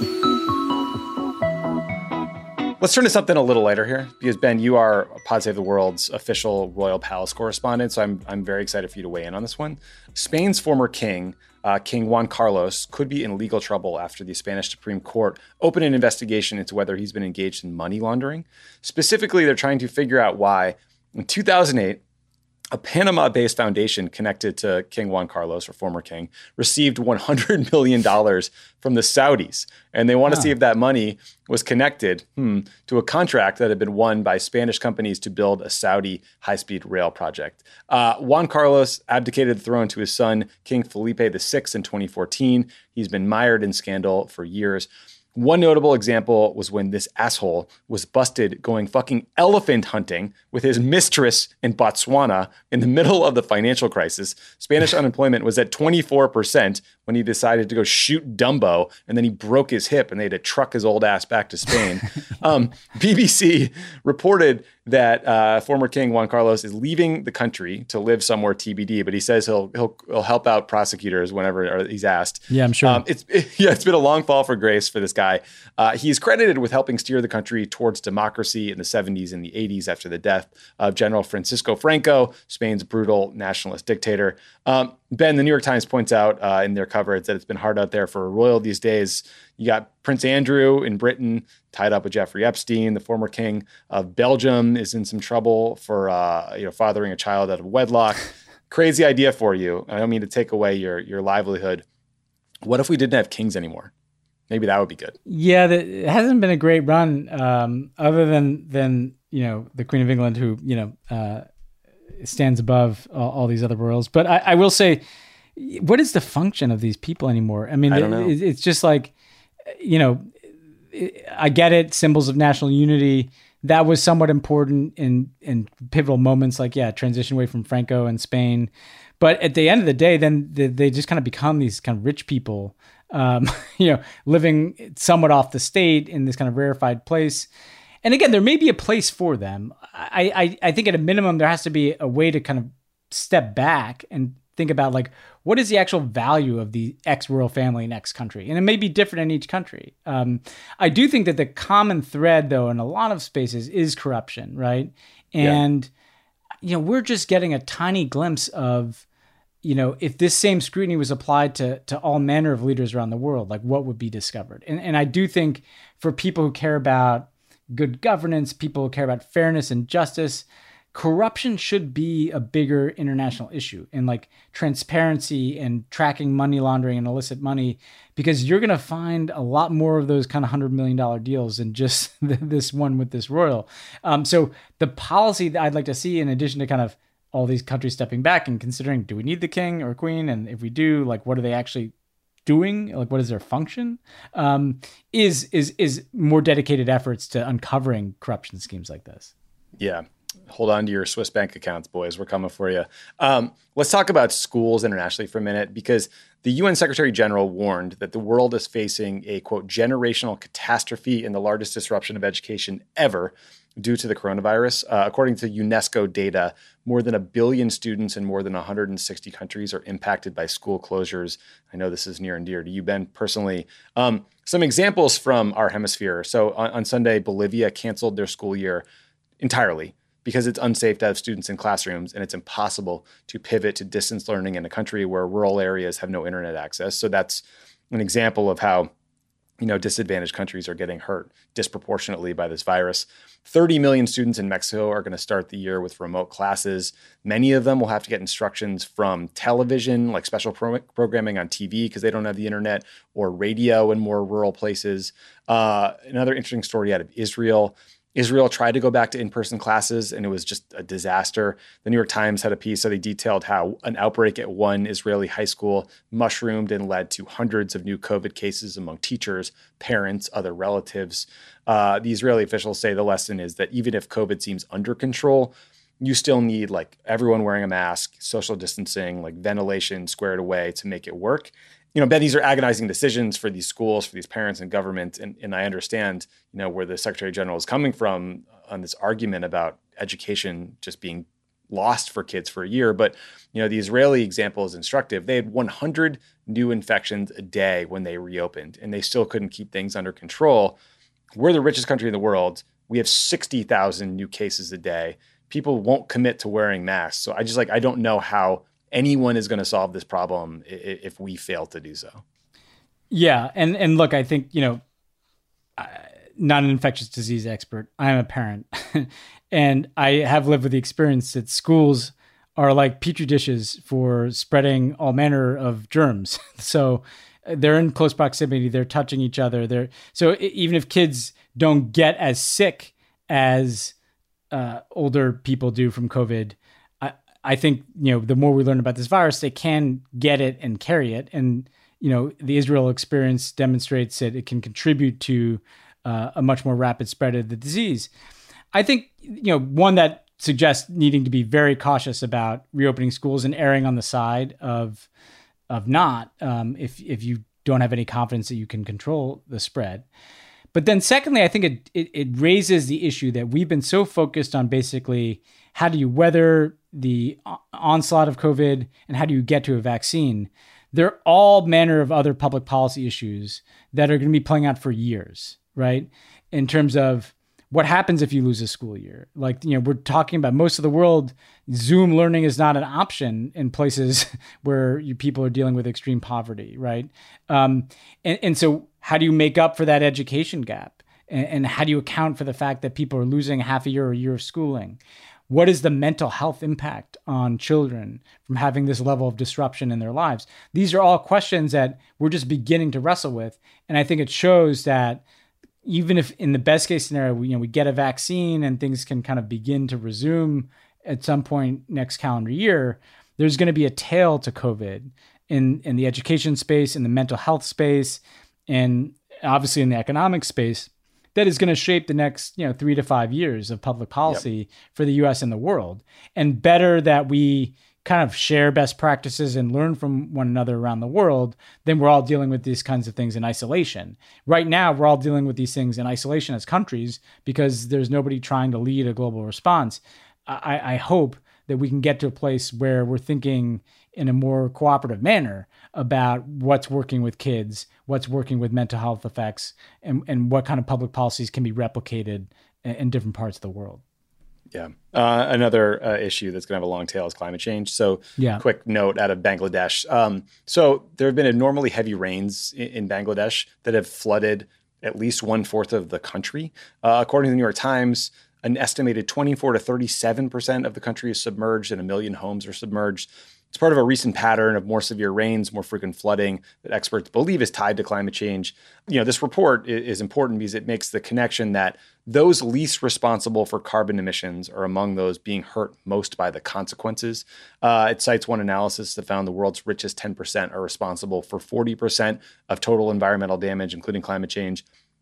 S2: Let's turn to something a little lighter here, because Ben, you are Pod Save the World's official royal palace correspondent, so I'm very excited for you to weigh in on this one. Spain's former king, King Juan Carlos, could be in legal trouble after the Spanish Supreme Court opened an investigation into whether he's been engaged in money laundering. Specifically, they're trying to figure out why in 2008, a Panama-based foundation connected to King Juan Carlos, or former king, received $100 million from the Saudis. And they want to see if that money was connected to a contract that had been won by Spanish companies to build a Saudi high-speed rail project. Juan Carlos abdicated the throne to his son, King Felipe VI, in 2014. He's been mired in scandal for years. One notable example was when this asshole was busted going fucking elephant hunting with his mistress in Botswana in the middle of the financial crisis. Spanish unemployment was at 24% when he decided to go shoot Dumbo, and then he broke his hip and they had to truck his old ass back to Spain. BBC reported that former King Juan Carlos is leaving the country to live somewhere TBD, but he says he'll help out prosecutors whenever he's asked.
S3: Yeah, I'm sure.
S2: It's been a long fall for grace for this guy. He's credited with helping steer the country towards democracy in the 70s and the 80s after the death of General Francisco Franco, Spain's brutal nationalist dictator. Ben, the New York Times points out in their coverage that it's been hard out there for a royal these days. You got Prince Andrew in Britain tied up with Jeffrey Epstein. The former king of Belgium is in some trouble for fathering a child out of wedlock. Crazy idea for you. I don't mean to take away your livelihood. What if we didn't have kings anymore? Maybe that would be good.
S3: Yeah, it hasn't been a great run, other than the Queen of England, who stands above all these other royals. But I will say, what is the function of these people anymore? I mean,
S2: I don't know.
S3: It's just like, I get it, symbols of national unity. That was somewhat important in pivotal moments, like, transition away from Franco and Spain. But at the end of the day, then they just kind of become these kind of rich people, living somewhat off the state in this kind of rarefied place. And again, there may be a place for them. I think at a minimum, there has to be a way to kind of step back and think about, like, what is the actual value of the ex-royal family in X country? And it may be different in each country. I do think that the common thread, though, in a lot of spaces is corruption, right? And, we're just getting a tiny glimpse of, if this same scrutiny was applied to all manner of leaders around the world, like, what would be discovered? And I do think for people who care about good governance, people who care about fairness and justice, corruption should be a bigger international issue, and like transparency and tracking money laundering and illicit money, because you're going to find a lot more of those kind of $100 million deals than just this one with this royal. So the policy that I'd like to see, in addition to kind of all these countries stepping back and considering, do we need the king or queen? And if we do, like, what are they actually doing? Like, what is their function? Is more dedicated efforts to uncovering corruption schemes like this.
S2: Yeah. Hold on to your Swiss bank accounts, boys. We're coming for you. Let's talk about schools internationally for a minute, because the UN Secretary General warned that the world is facing a, quote, generational catastrophe and the largest disruption of education ever due to the coronavirus. According to UNESCO data, more than 1 billion students in more than 160 countries are impacted by school closures. I know this is near and dear to you, Ben, personally. Some examples from our hemisphere. So on Sunday, Bolivia canceled their school year entirely because it's unsafe to have students in classrooms, and it's impossible to pivot to distance learning in a country where rural areas have no internet access. So that's an example of how, disadvantaged countries are getting hurt disproportionately by this virus. 30 million students in Mexico are going to start the year with remote classes. Many of them will have to get instructions from television, like special programming on TV because they don't have the internet, or radio in more rural places. Another interesting story out of Israel. Israel tried to go back to in-person classes, and it was just a disaster. The New York Times had a piece, so they detailed how an outbreak at one Israeli high school mushroomed and led to hundreds of new COVID cases among teachers, parents, other relatives. The Israeli officials say the lesson is that even if COVID seems under control, you still need, like, everyone wearing a mask, social distancing, like ventilation squared away to make it work. Ben, these are agonizing decisions for these schools, for these parents and government. And I understand, where the Secretary General is coming from on this argument about education just being lost for kids for a year. But, the Israeli example is instructive. They had 100 new infections a day when they reopened, and they still couldn't keep things under control. we're the richest country in the world. We have 60,000 new cases a day. People won't commit to wearing masks. So I don't know how anyone is going to solve this problem if we fail to do so.
S3: Yeah. And look, I think, not an infectious disease expert. I'm a parent and I have lived with the experience that schools are like petri dishes for spreading all manner of germs. So they're in close proximity. They're touching each other. So even if kids don't get as sick as older people do from COVID, I think, the more we learn about this virus, they can get it and carry it. And, the Israel experience demonstrates that it can contribute to a much more rapid spread of the disease. I think, one that suggests needing to be very cautious about reopening schools and erring on the side of not, if you don't have any confidence that you can control the spread. But then secondly, I think it raises the issue that we've been so focused on basically how do you weather the onslaught of COVID and how do you get to a vaccine? There are all manner of other public policy issues that are going to be playing out for years, right? In terms of what happens if you lose a school year. Like, we're talking about most of the world, Zoom learning is not an option in places where people are dealing with extreme poverty, right? And so how do you make up for that education gap? And how do you account for the fact that people are losing half a year or a year of schooling? What is the mental health impact on children from having this level of disruption in their lives? These are all questions that we're just beginning to wrestle with. And I think it shows that even if in the best case scenario, we get a vaccine and things can kind of begin to resume at some point next calendar year, there's going to be a tail to COVID in the education space, in the mental health space, and obviously in the economic space that is going to shape the next 3 to 5 years of public policy for the U.S. and the world. And better that we kind of share best practices and learn from one another around the world than we're all dealing with these kinds of things in isolation. Right now, we're all dealing with these things in isolation as countries because there's nobody trying to lead a global response. I hope that we can get to a place where we're thinking in a more cooperative manner about what's working with kids, what's working with mental health effects, and what kind of public policies can be replicated in different parts of the world.
S2: Yeah. Another issue that's going to have a long tail is climate change. So quick note out of Bangladesh. So there have been abnormally heavy rains in Bangladesh that have flooded at least 1/4 of the country. According to the New York Times, an estimated 24 to 37% of the country is submerged and 1 million homes are submerged. It's part of a recent pattern of more severe rains, more frequent flooding that experts believe is tied to climate change. This report is important because it makes the connection that those least responsible for carbon emissions are among those being hurt most by the consequences. It cites one analysis that found the world's richest 10% are responsible for 40% of total environmental damage, including climate change,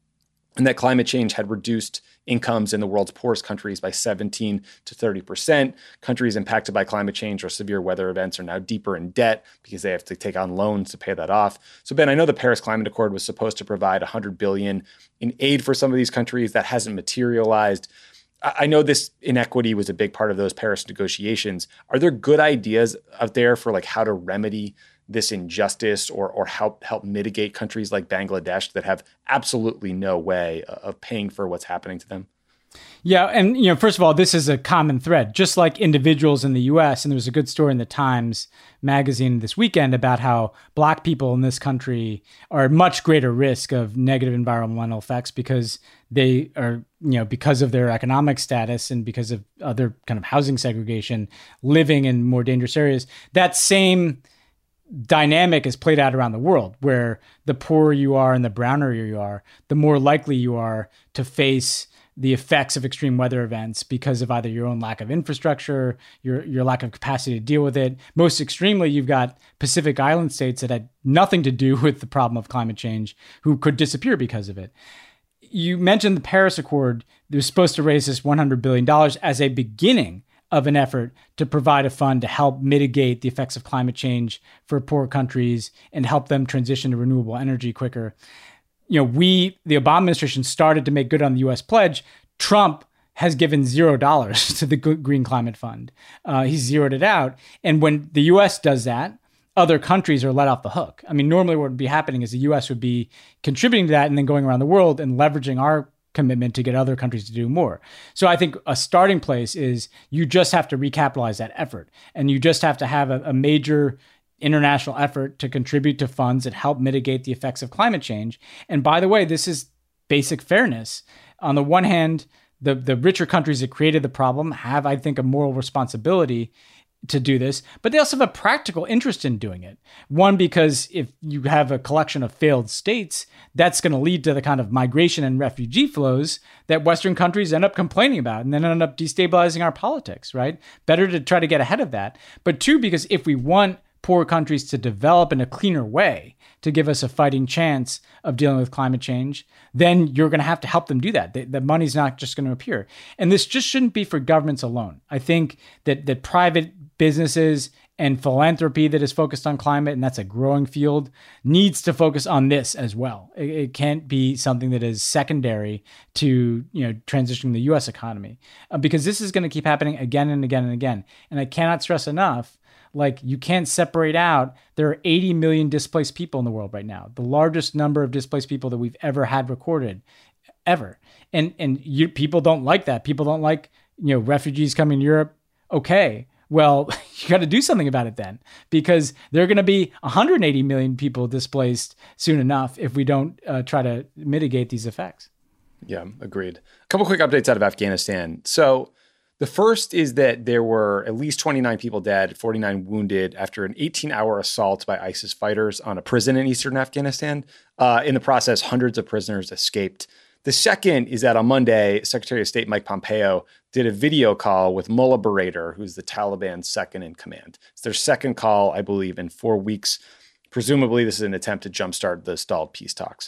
S2: and that climate change had reduced incomes in the world's poorest countries by 17 to 30%. Countries impacted by climate change or severe weather events are now deeper in debt because they have to take on loans to pay that off. So Ben, I know the Paris Climate Accord was supposed to provide $100 billion in aid for some of these countries. That hasn't materialized. I know this inequity was a big part of those Paris negotiations. Are there good ideas out there for how to remedy this injustice or help mitigate countries like Bangladesh that have absolutely no way of paying for what's happening to them?
S3: Yeah. And, first of all, this is a common thread, just like individuals in the U.S. And there was a good story in the Times magazine this weekend about how Black people in this country are at much greater risk of negative environmental effects because they are, because of their economic status and because of other kind of housing segregation, living in more dangerous areas. That same dynamic is played out around the world, where the poorer you are and the browner you are, the more likely you are to face the effects of extreme weather events because of either your own lack of infrastructure, your lack of capacity to deal with it. Most extremely, you've got Pacific Island states that had nothing to do with the problem of climate change who could disappear because of it. You mentioned the Paris Accord. They're supposed to raise this $100 billion as a beginning of an effort to provide a fund to help mitigate the effects of climate change for poor countries and help them transition to renewable energy quicker. The Obama administration started to make good on the U.S. pledge. Trump has given $0 to the Green Climate Fund. He's zeroed it out. And when the U.S. does that, other countries are let off the hook. I mean, normally what would be happening is the U.S. would be contributing to that and then going around the world and leveraging our commitment to get other countries to do more. So I think a starting place is you just have to recapitalize that effort. And you just have to have a major international effort to contribute to funds that help mitigate the effects of climate change. And by the way, this is basic fairness. On the one hand, the richer countries that created the problem have, I think, a moral responsibility to do this, but they also have a practical interest in doing it. One, because if you have a collection of failed states, that's going to lead to the kind of migration and refugee flows that Western countries end up complaining about and then end up destabilizing our politics, right? Better to try to get ahead of that. But two, because if we want poor countries to develop in a cleaner way to give us a fighting chance of dealing with climate change, then you're going to have to help them do that. The money's not just going to appear. And this just shouldn't be for governments alone. I think that private businesses and philanthropy that is focused on climate, and that's a growing field, needs to focus on this as well. It can't be something that is secondary to transitioning the U.S. economy, because this is going to keep happening again and again and again. And I cannot stress enough, you can't separate out, there are 80 million displaced people in the world right now, the largest number of displaced people that we've ever had recorded, ever. And people don't like that. People don't like, refugees coming to Europe. Okay, well, you got to do something about it then, because there are going to be 180 million people displaced soon enough if we don't try to mitigate these effects.
S2: Yeah, agreed. A couple quick updates out of Afghanistan. So the first is that there were at least 29 people dead, 49 wounded after an 18-hour assault by ISIS fighters on a prison in eastern Afghanistan. In the process, hundreds of prisoners escaped. The second is that on Monday, Secretary of State Mike Pompeo did a video call with Mullah Baradar, who's the Taliban's second in command. It's their second call, I believe, in 4 weeks. Presumably, this is an attempt to jumpstart the stalled peace talks.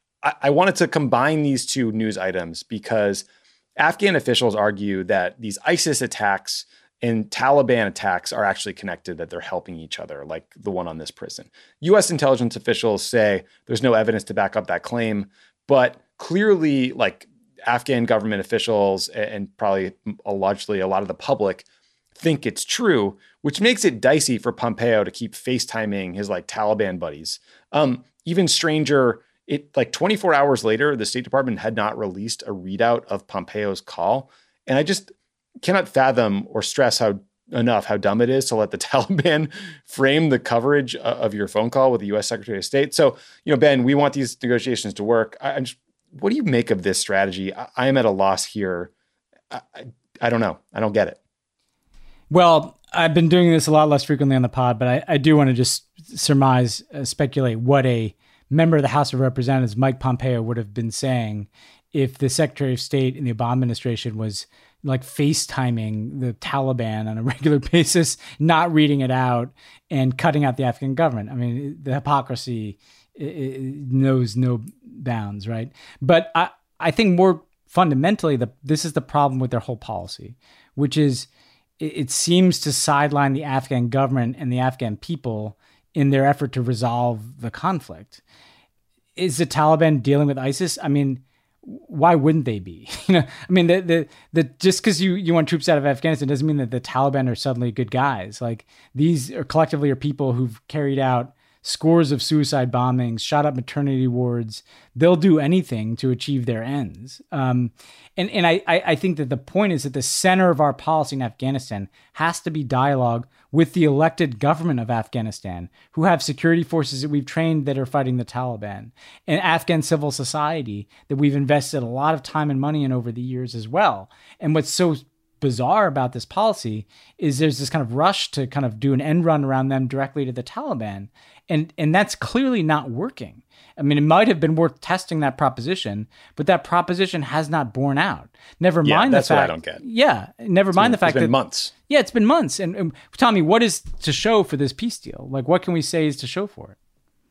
S2: I wanted to combine these two news items because Afghan officials argue that these ISIS attacks and Taliban attacks are actually connected, that they're helping each other, like the one on this prison. U.S. intelligence officials say there's no evidence to back up that claim, but clearly, Afghan government officials and probably largely a lot of the public think it's true, which makes it dicey for Pompeo to keep FaceTiming his Taliban buddies. Even stranger, 24 hours later, the State Department had not released a readout of Pompeo's call. And I just cannot fathom or stress enough how dumb it is to let the Taliban frame the coverage of your phone call with the U.S. Secretary of State. So, Ben, we want these negotiations to work. What do you make of this strategy? I am at a loss here. I don't know. I don't get it.
S3: Well, I've been doing this a lot less frequently on the pod, but I do want to just speculate what a member of the House of Representatives, Mike Pompeo, would have been saying if the Secretary of State in the Obama administration was FaceTiming the Taliban on a regular basis, not reading it out and cutting out the Afghan government. I mean, the hypocrisy knows no bounds, right? But I think more fundamentally, this is the problem with their whole policy, which is it seems to sideline the Afghan government and the Afghan people in their effort to resolve the conflict. Is the Taliban dealing with ISIS? I mean, why wouldn't they be? The just because you want troops out of Afghanistan doesn't mean that the Taliban are suddenly good guys. These are collectively people who've carried out scores of suicide bombings, shot up maternity wards. They'll do anything to achieve their ends. And I think that the point is that the center of our policy in Afghanistan has to be dialogue with the elected government of Afghanistan, who have security forces that we've trained that are fighting the Taliban, and Afghan civil society that we've invested a lot of time and money in over the years as well. And what's so bizarre about this policy is there's this kind of rush to kind of do an end run around them directly to the Taliban. And that's clearly not working. I mean, it might have been worth testing that proposition, but that proposition has not borne out. Never mind the fact.
S2: That's what I don't get.
S3: Yeah. Never mind the fact that.
S2: It's been months.
S3: Yeah, it's been months. And Tommy, what is to show for this peace deal? What can we say is to show for it?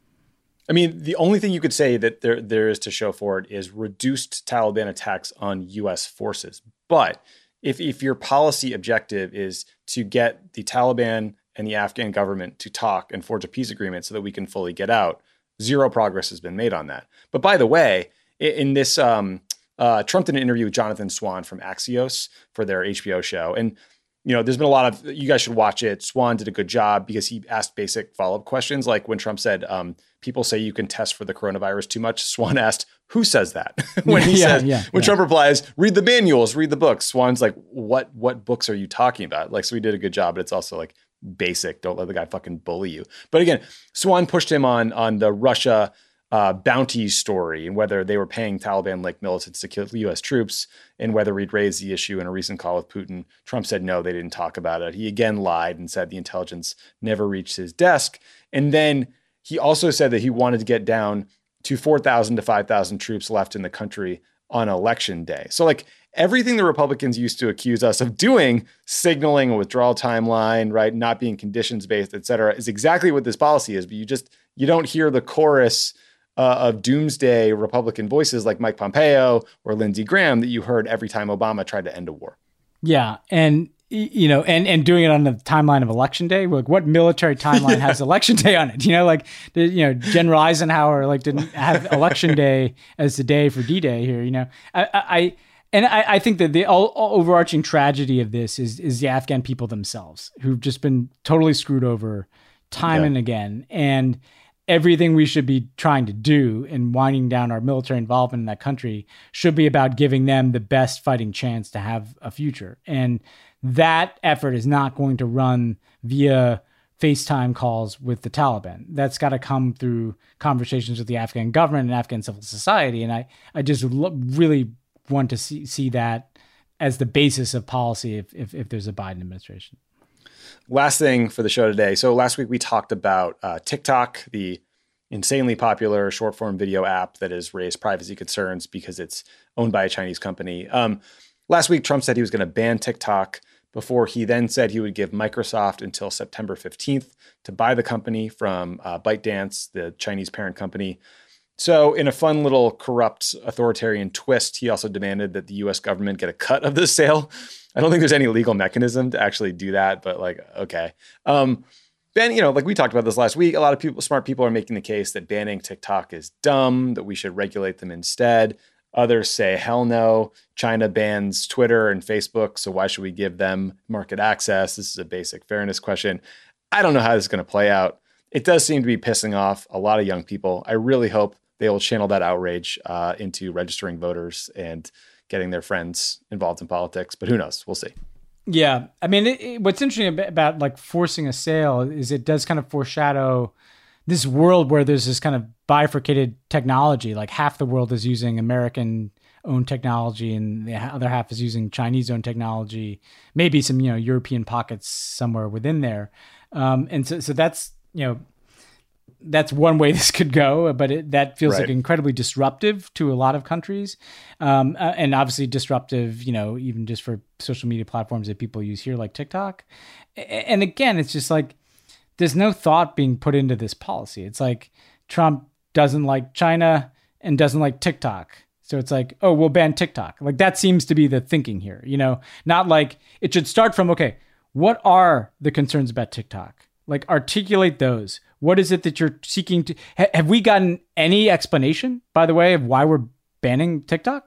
S2: I mean, the only thing you could say that there is to show for it is reduced Taliban attacks on U.S. forces. But if your policy objective is to get the Taliban and the Afghan government to talk and forge a peace agreement so that we can fully get out, zero progress has been made on that. But by the way, in this, Trump did an interview with Jonathan Swan from Axios for their HBO show. And there's been a lot of, you guys should watch it. Swan did a good job because he asked basic follow-up questions. Like when Trump said, people say you can test for the coronavirus too much. Swan asked, who says that? When Trump replies, read the manuals, read the books. Swan's like, what books are you talking about? Like, so he did a good job, but it's also like basic. Don't let the guy fucking bully you. But again, Swan pushed him on the Russia bounty story and whether they were paying Taliban-like militants to kill U.S. troops and whether he'd raised the issue in a recent call with Putin. Trump said no, they didn't talk about it. He again lied and said the intelligence never reached his desk. And then he also said that he wanted to get down to 4,000 to 5,000 troops left in the country on election day. So like everything the Republicans used to accuse us of doing, signaling a withdrawal timeline, right, not being conditions-based, et cetera, is exactly what this policy is. But you don't hear the chorus of doomsday Republican voices like Mike Pompeo or Lindsey Graham that you heard every time Obama tried to end a war.
S3: Yeah. And, and doing it on the timeline of election day, like what military timeline has election day on it? General Eisenhower didn't have election day as the day for D-Day here, I think that the overarching tragedy of this is the Afghan people themselves who've just been totally screwed over time and again. And everything we should be trying to do in winding down our military involvement in that country should be about giving them the best fighting chance to have a future. And that effort is not going to run via FaceTime calls with the Taliban. That's got to come through conversations with the Afghan government and Afghan civil society. And I just really want to see that as the basis of policy if there's a Biden administration.
S2: Last thing for the show today. So last week we talked about TikTok, the insanely popular short form video app that has raised privacy concerns because it's owned by a Chinese company. Last week, Trump said he was going to ban TikTok before he then said he would give Microsoft until September 15th to buy the company from ByteDance, the Chinese parent company. So in a fun little corrupt authoritarian twist, he also demanded that the U.S. government get a cut of the sale. I don't think there's any legal mechanism to actually do that, but okay. Ben, like we talked about this last week, a lot of smart people are making the case that banning TikTok is dumb, that we should regulate them instead. Others say, hell no, China bans Twitter and Facebook, so why should we give them market access? This is a basic fairness question. I don't know how this is going to play out. It does seem to be pissing off a lot of young people. I really hope they will channel that outrage into registering voters and getting their friends involved in politics. But who knows? We'll see.
S3: Yeah. I mean, what's interesting about forcing a sale is it does kind of foreshadow this world where there's this kind of bifurcated technology. Like half the world is using American-owned technology and the other half is using Chinese-owned technology, maybe some, European pockets somewhere within there. And so that's, that's one way this could go, but that feels like incredibly disruptive to a lot of countries. And obviously disruptive, even just for social media platforms that people use here, like TikTok. And again, it's just there's no thought being put into this policy. It's like Trump doesn't like China and doesn't like TikTok. So it's we'll ban TikTok. That seems to be the thinking here, not it should start from, okay, what are the concerns about TikTok? Articulate those. What is it that you're seeking to, have we gotten any explanation, by the way, of why we're banning TikTok?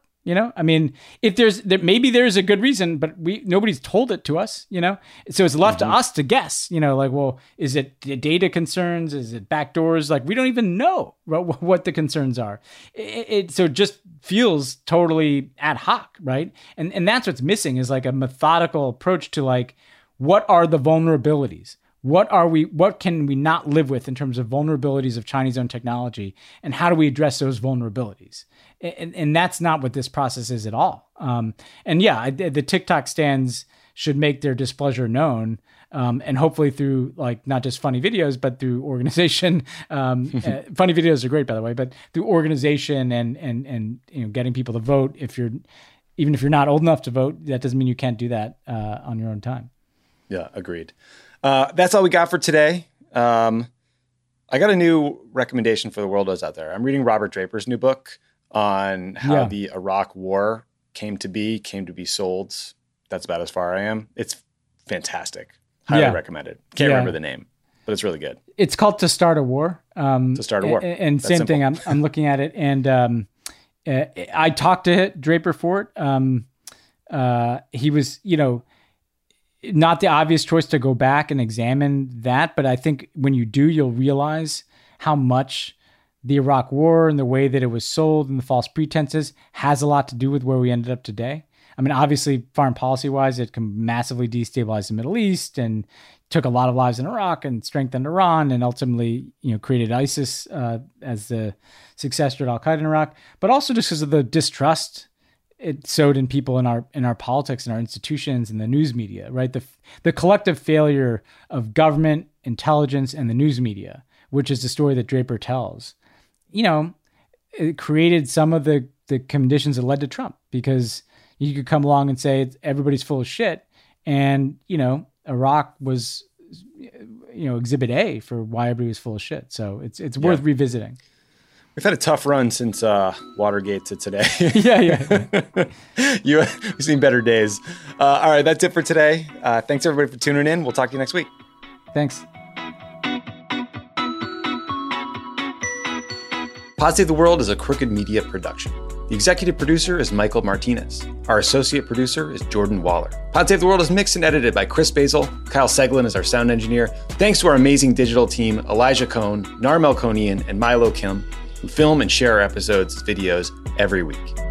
S3: If maybe there's a good reason, but nobody's told it to us, so it's left to us to guess, well, is it data concerns? Is it backdoors? We don't even know what the concerns are. So it just feels totally ad hoc. Right. And that's what's missing is a methodical approach to what are the vulnerabilities? What can we not live with in terms of vulnerabilities of Chinese-owned technology, and how do we address those vulnerabilities? And that's not what this process is at all. The TikTok stands should make their displeasure known, and hopefully through not just funny videos, but through organization. Funny videos are great, by the way, but through organization and getting people to vote. Even if you're not old enough to vote, that doesn't mean you can't do that on your own time.
S2: Yeah, agreed. That's all we got for today. I got a new recommendation for the worldos out there. I'm reading Robert Draper's new book on how the Iraq War came to be sold. That's about as far I am. It's fantastic. Highly recommended. Can't remember the name, but it's really good.
S3: It's called To Start a War.
S2: To Start a War.
S3: And same simple thing. I'm looking at it, and I talked to Draper for it. He was, not the obvious choice to go back and examine that. But I think when you do, you'll realize how much the Iraq War and the way that it was sold and the false pretenses has a lot to do with where we ended up today. I mean, obviously, foreign policy-wise, it can massively destabilize the Middle East and took a lot of lives in Iraq and strengthened Iran and ultimately, created ISIS as the successor to Al-Qaeda in Iraq. But also just because of the distrust it sowed in people in our politics and our institutions and the news media, right? The collective failure of government, intelligence, and the news media, which is the story that Draper tells, it created some of the conditions that led to Trump, because you could come along and say everybody's full of shit. And, Iraq was, exhibit A for why everybody was full of shit. So it's worth revisiting.
S2: We've had a tough run since Watergate to today.
S3: Yeah.
S2: You've seen better days. All right, that's it for today. Thanks, everybody, for tuning in. We'll talk to you next week.
S3: Thanks.
S2: Pod Save the World is a Crooked Media production. The executive producer is Michael Martinez. Our associate producer is Jordan Waller. Pod Save the World is mixed and edited by Chris Basil. Kyle Seglin is our sound engineer. Thanks to our amazing digital team, Elijah Cohn, Nar Melkonian, and Milo Kim, who film and share our episodes as videos every week.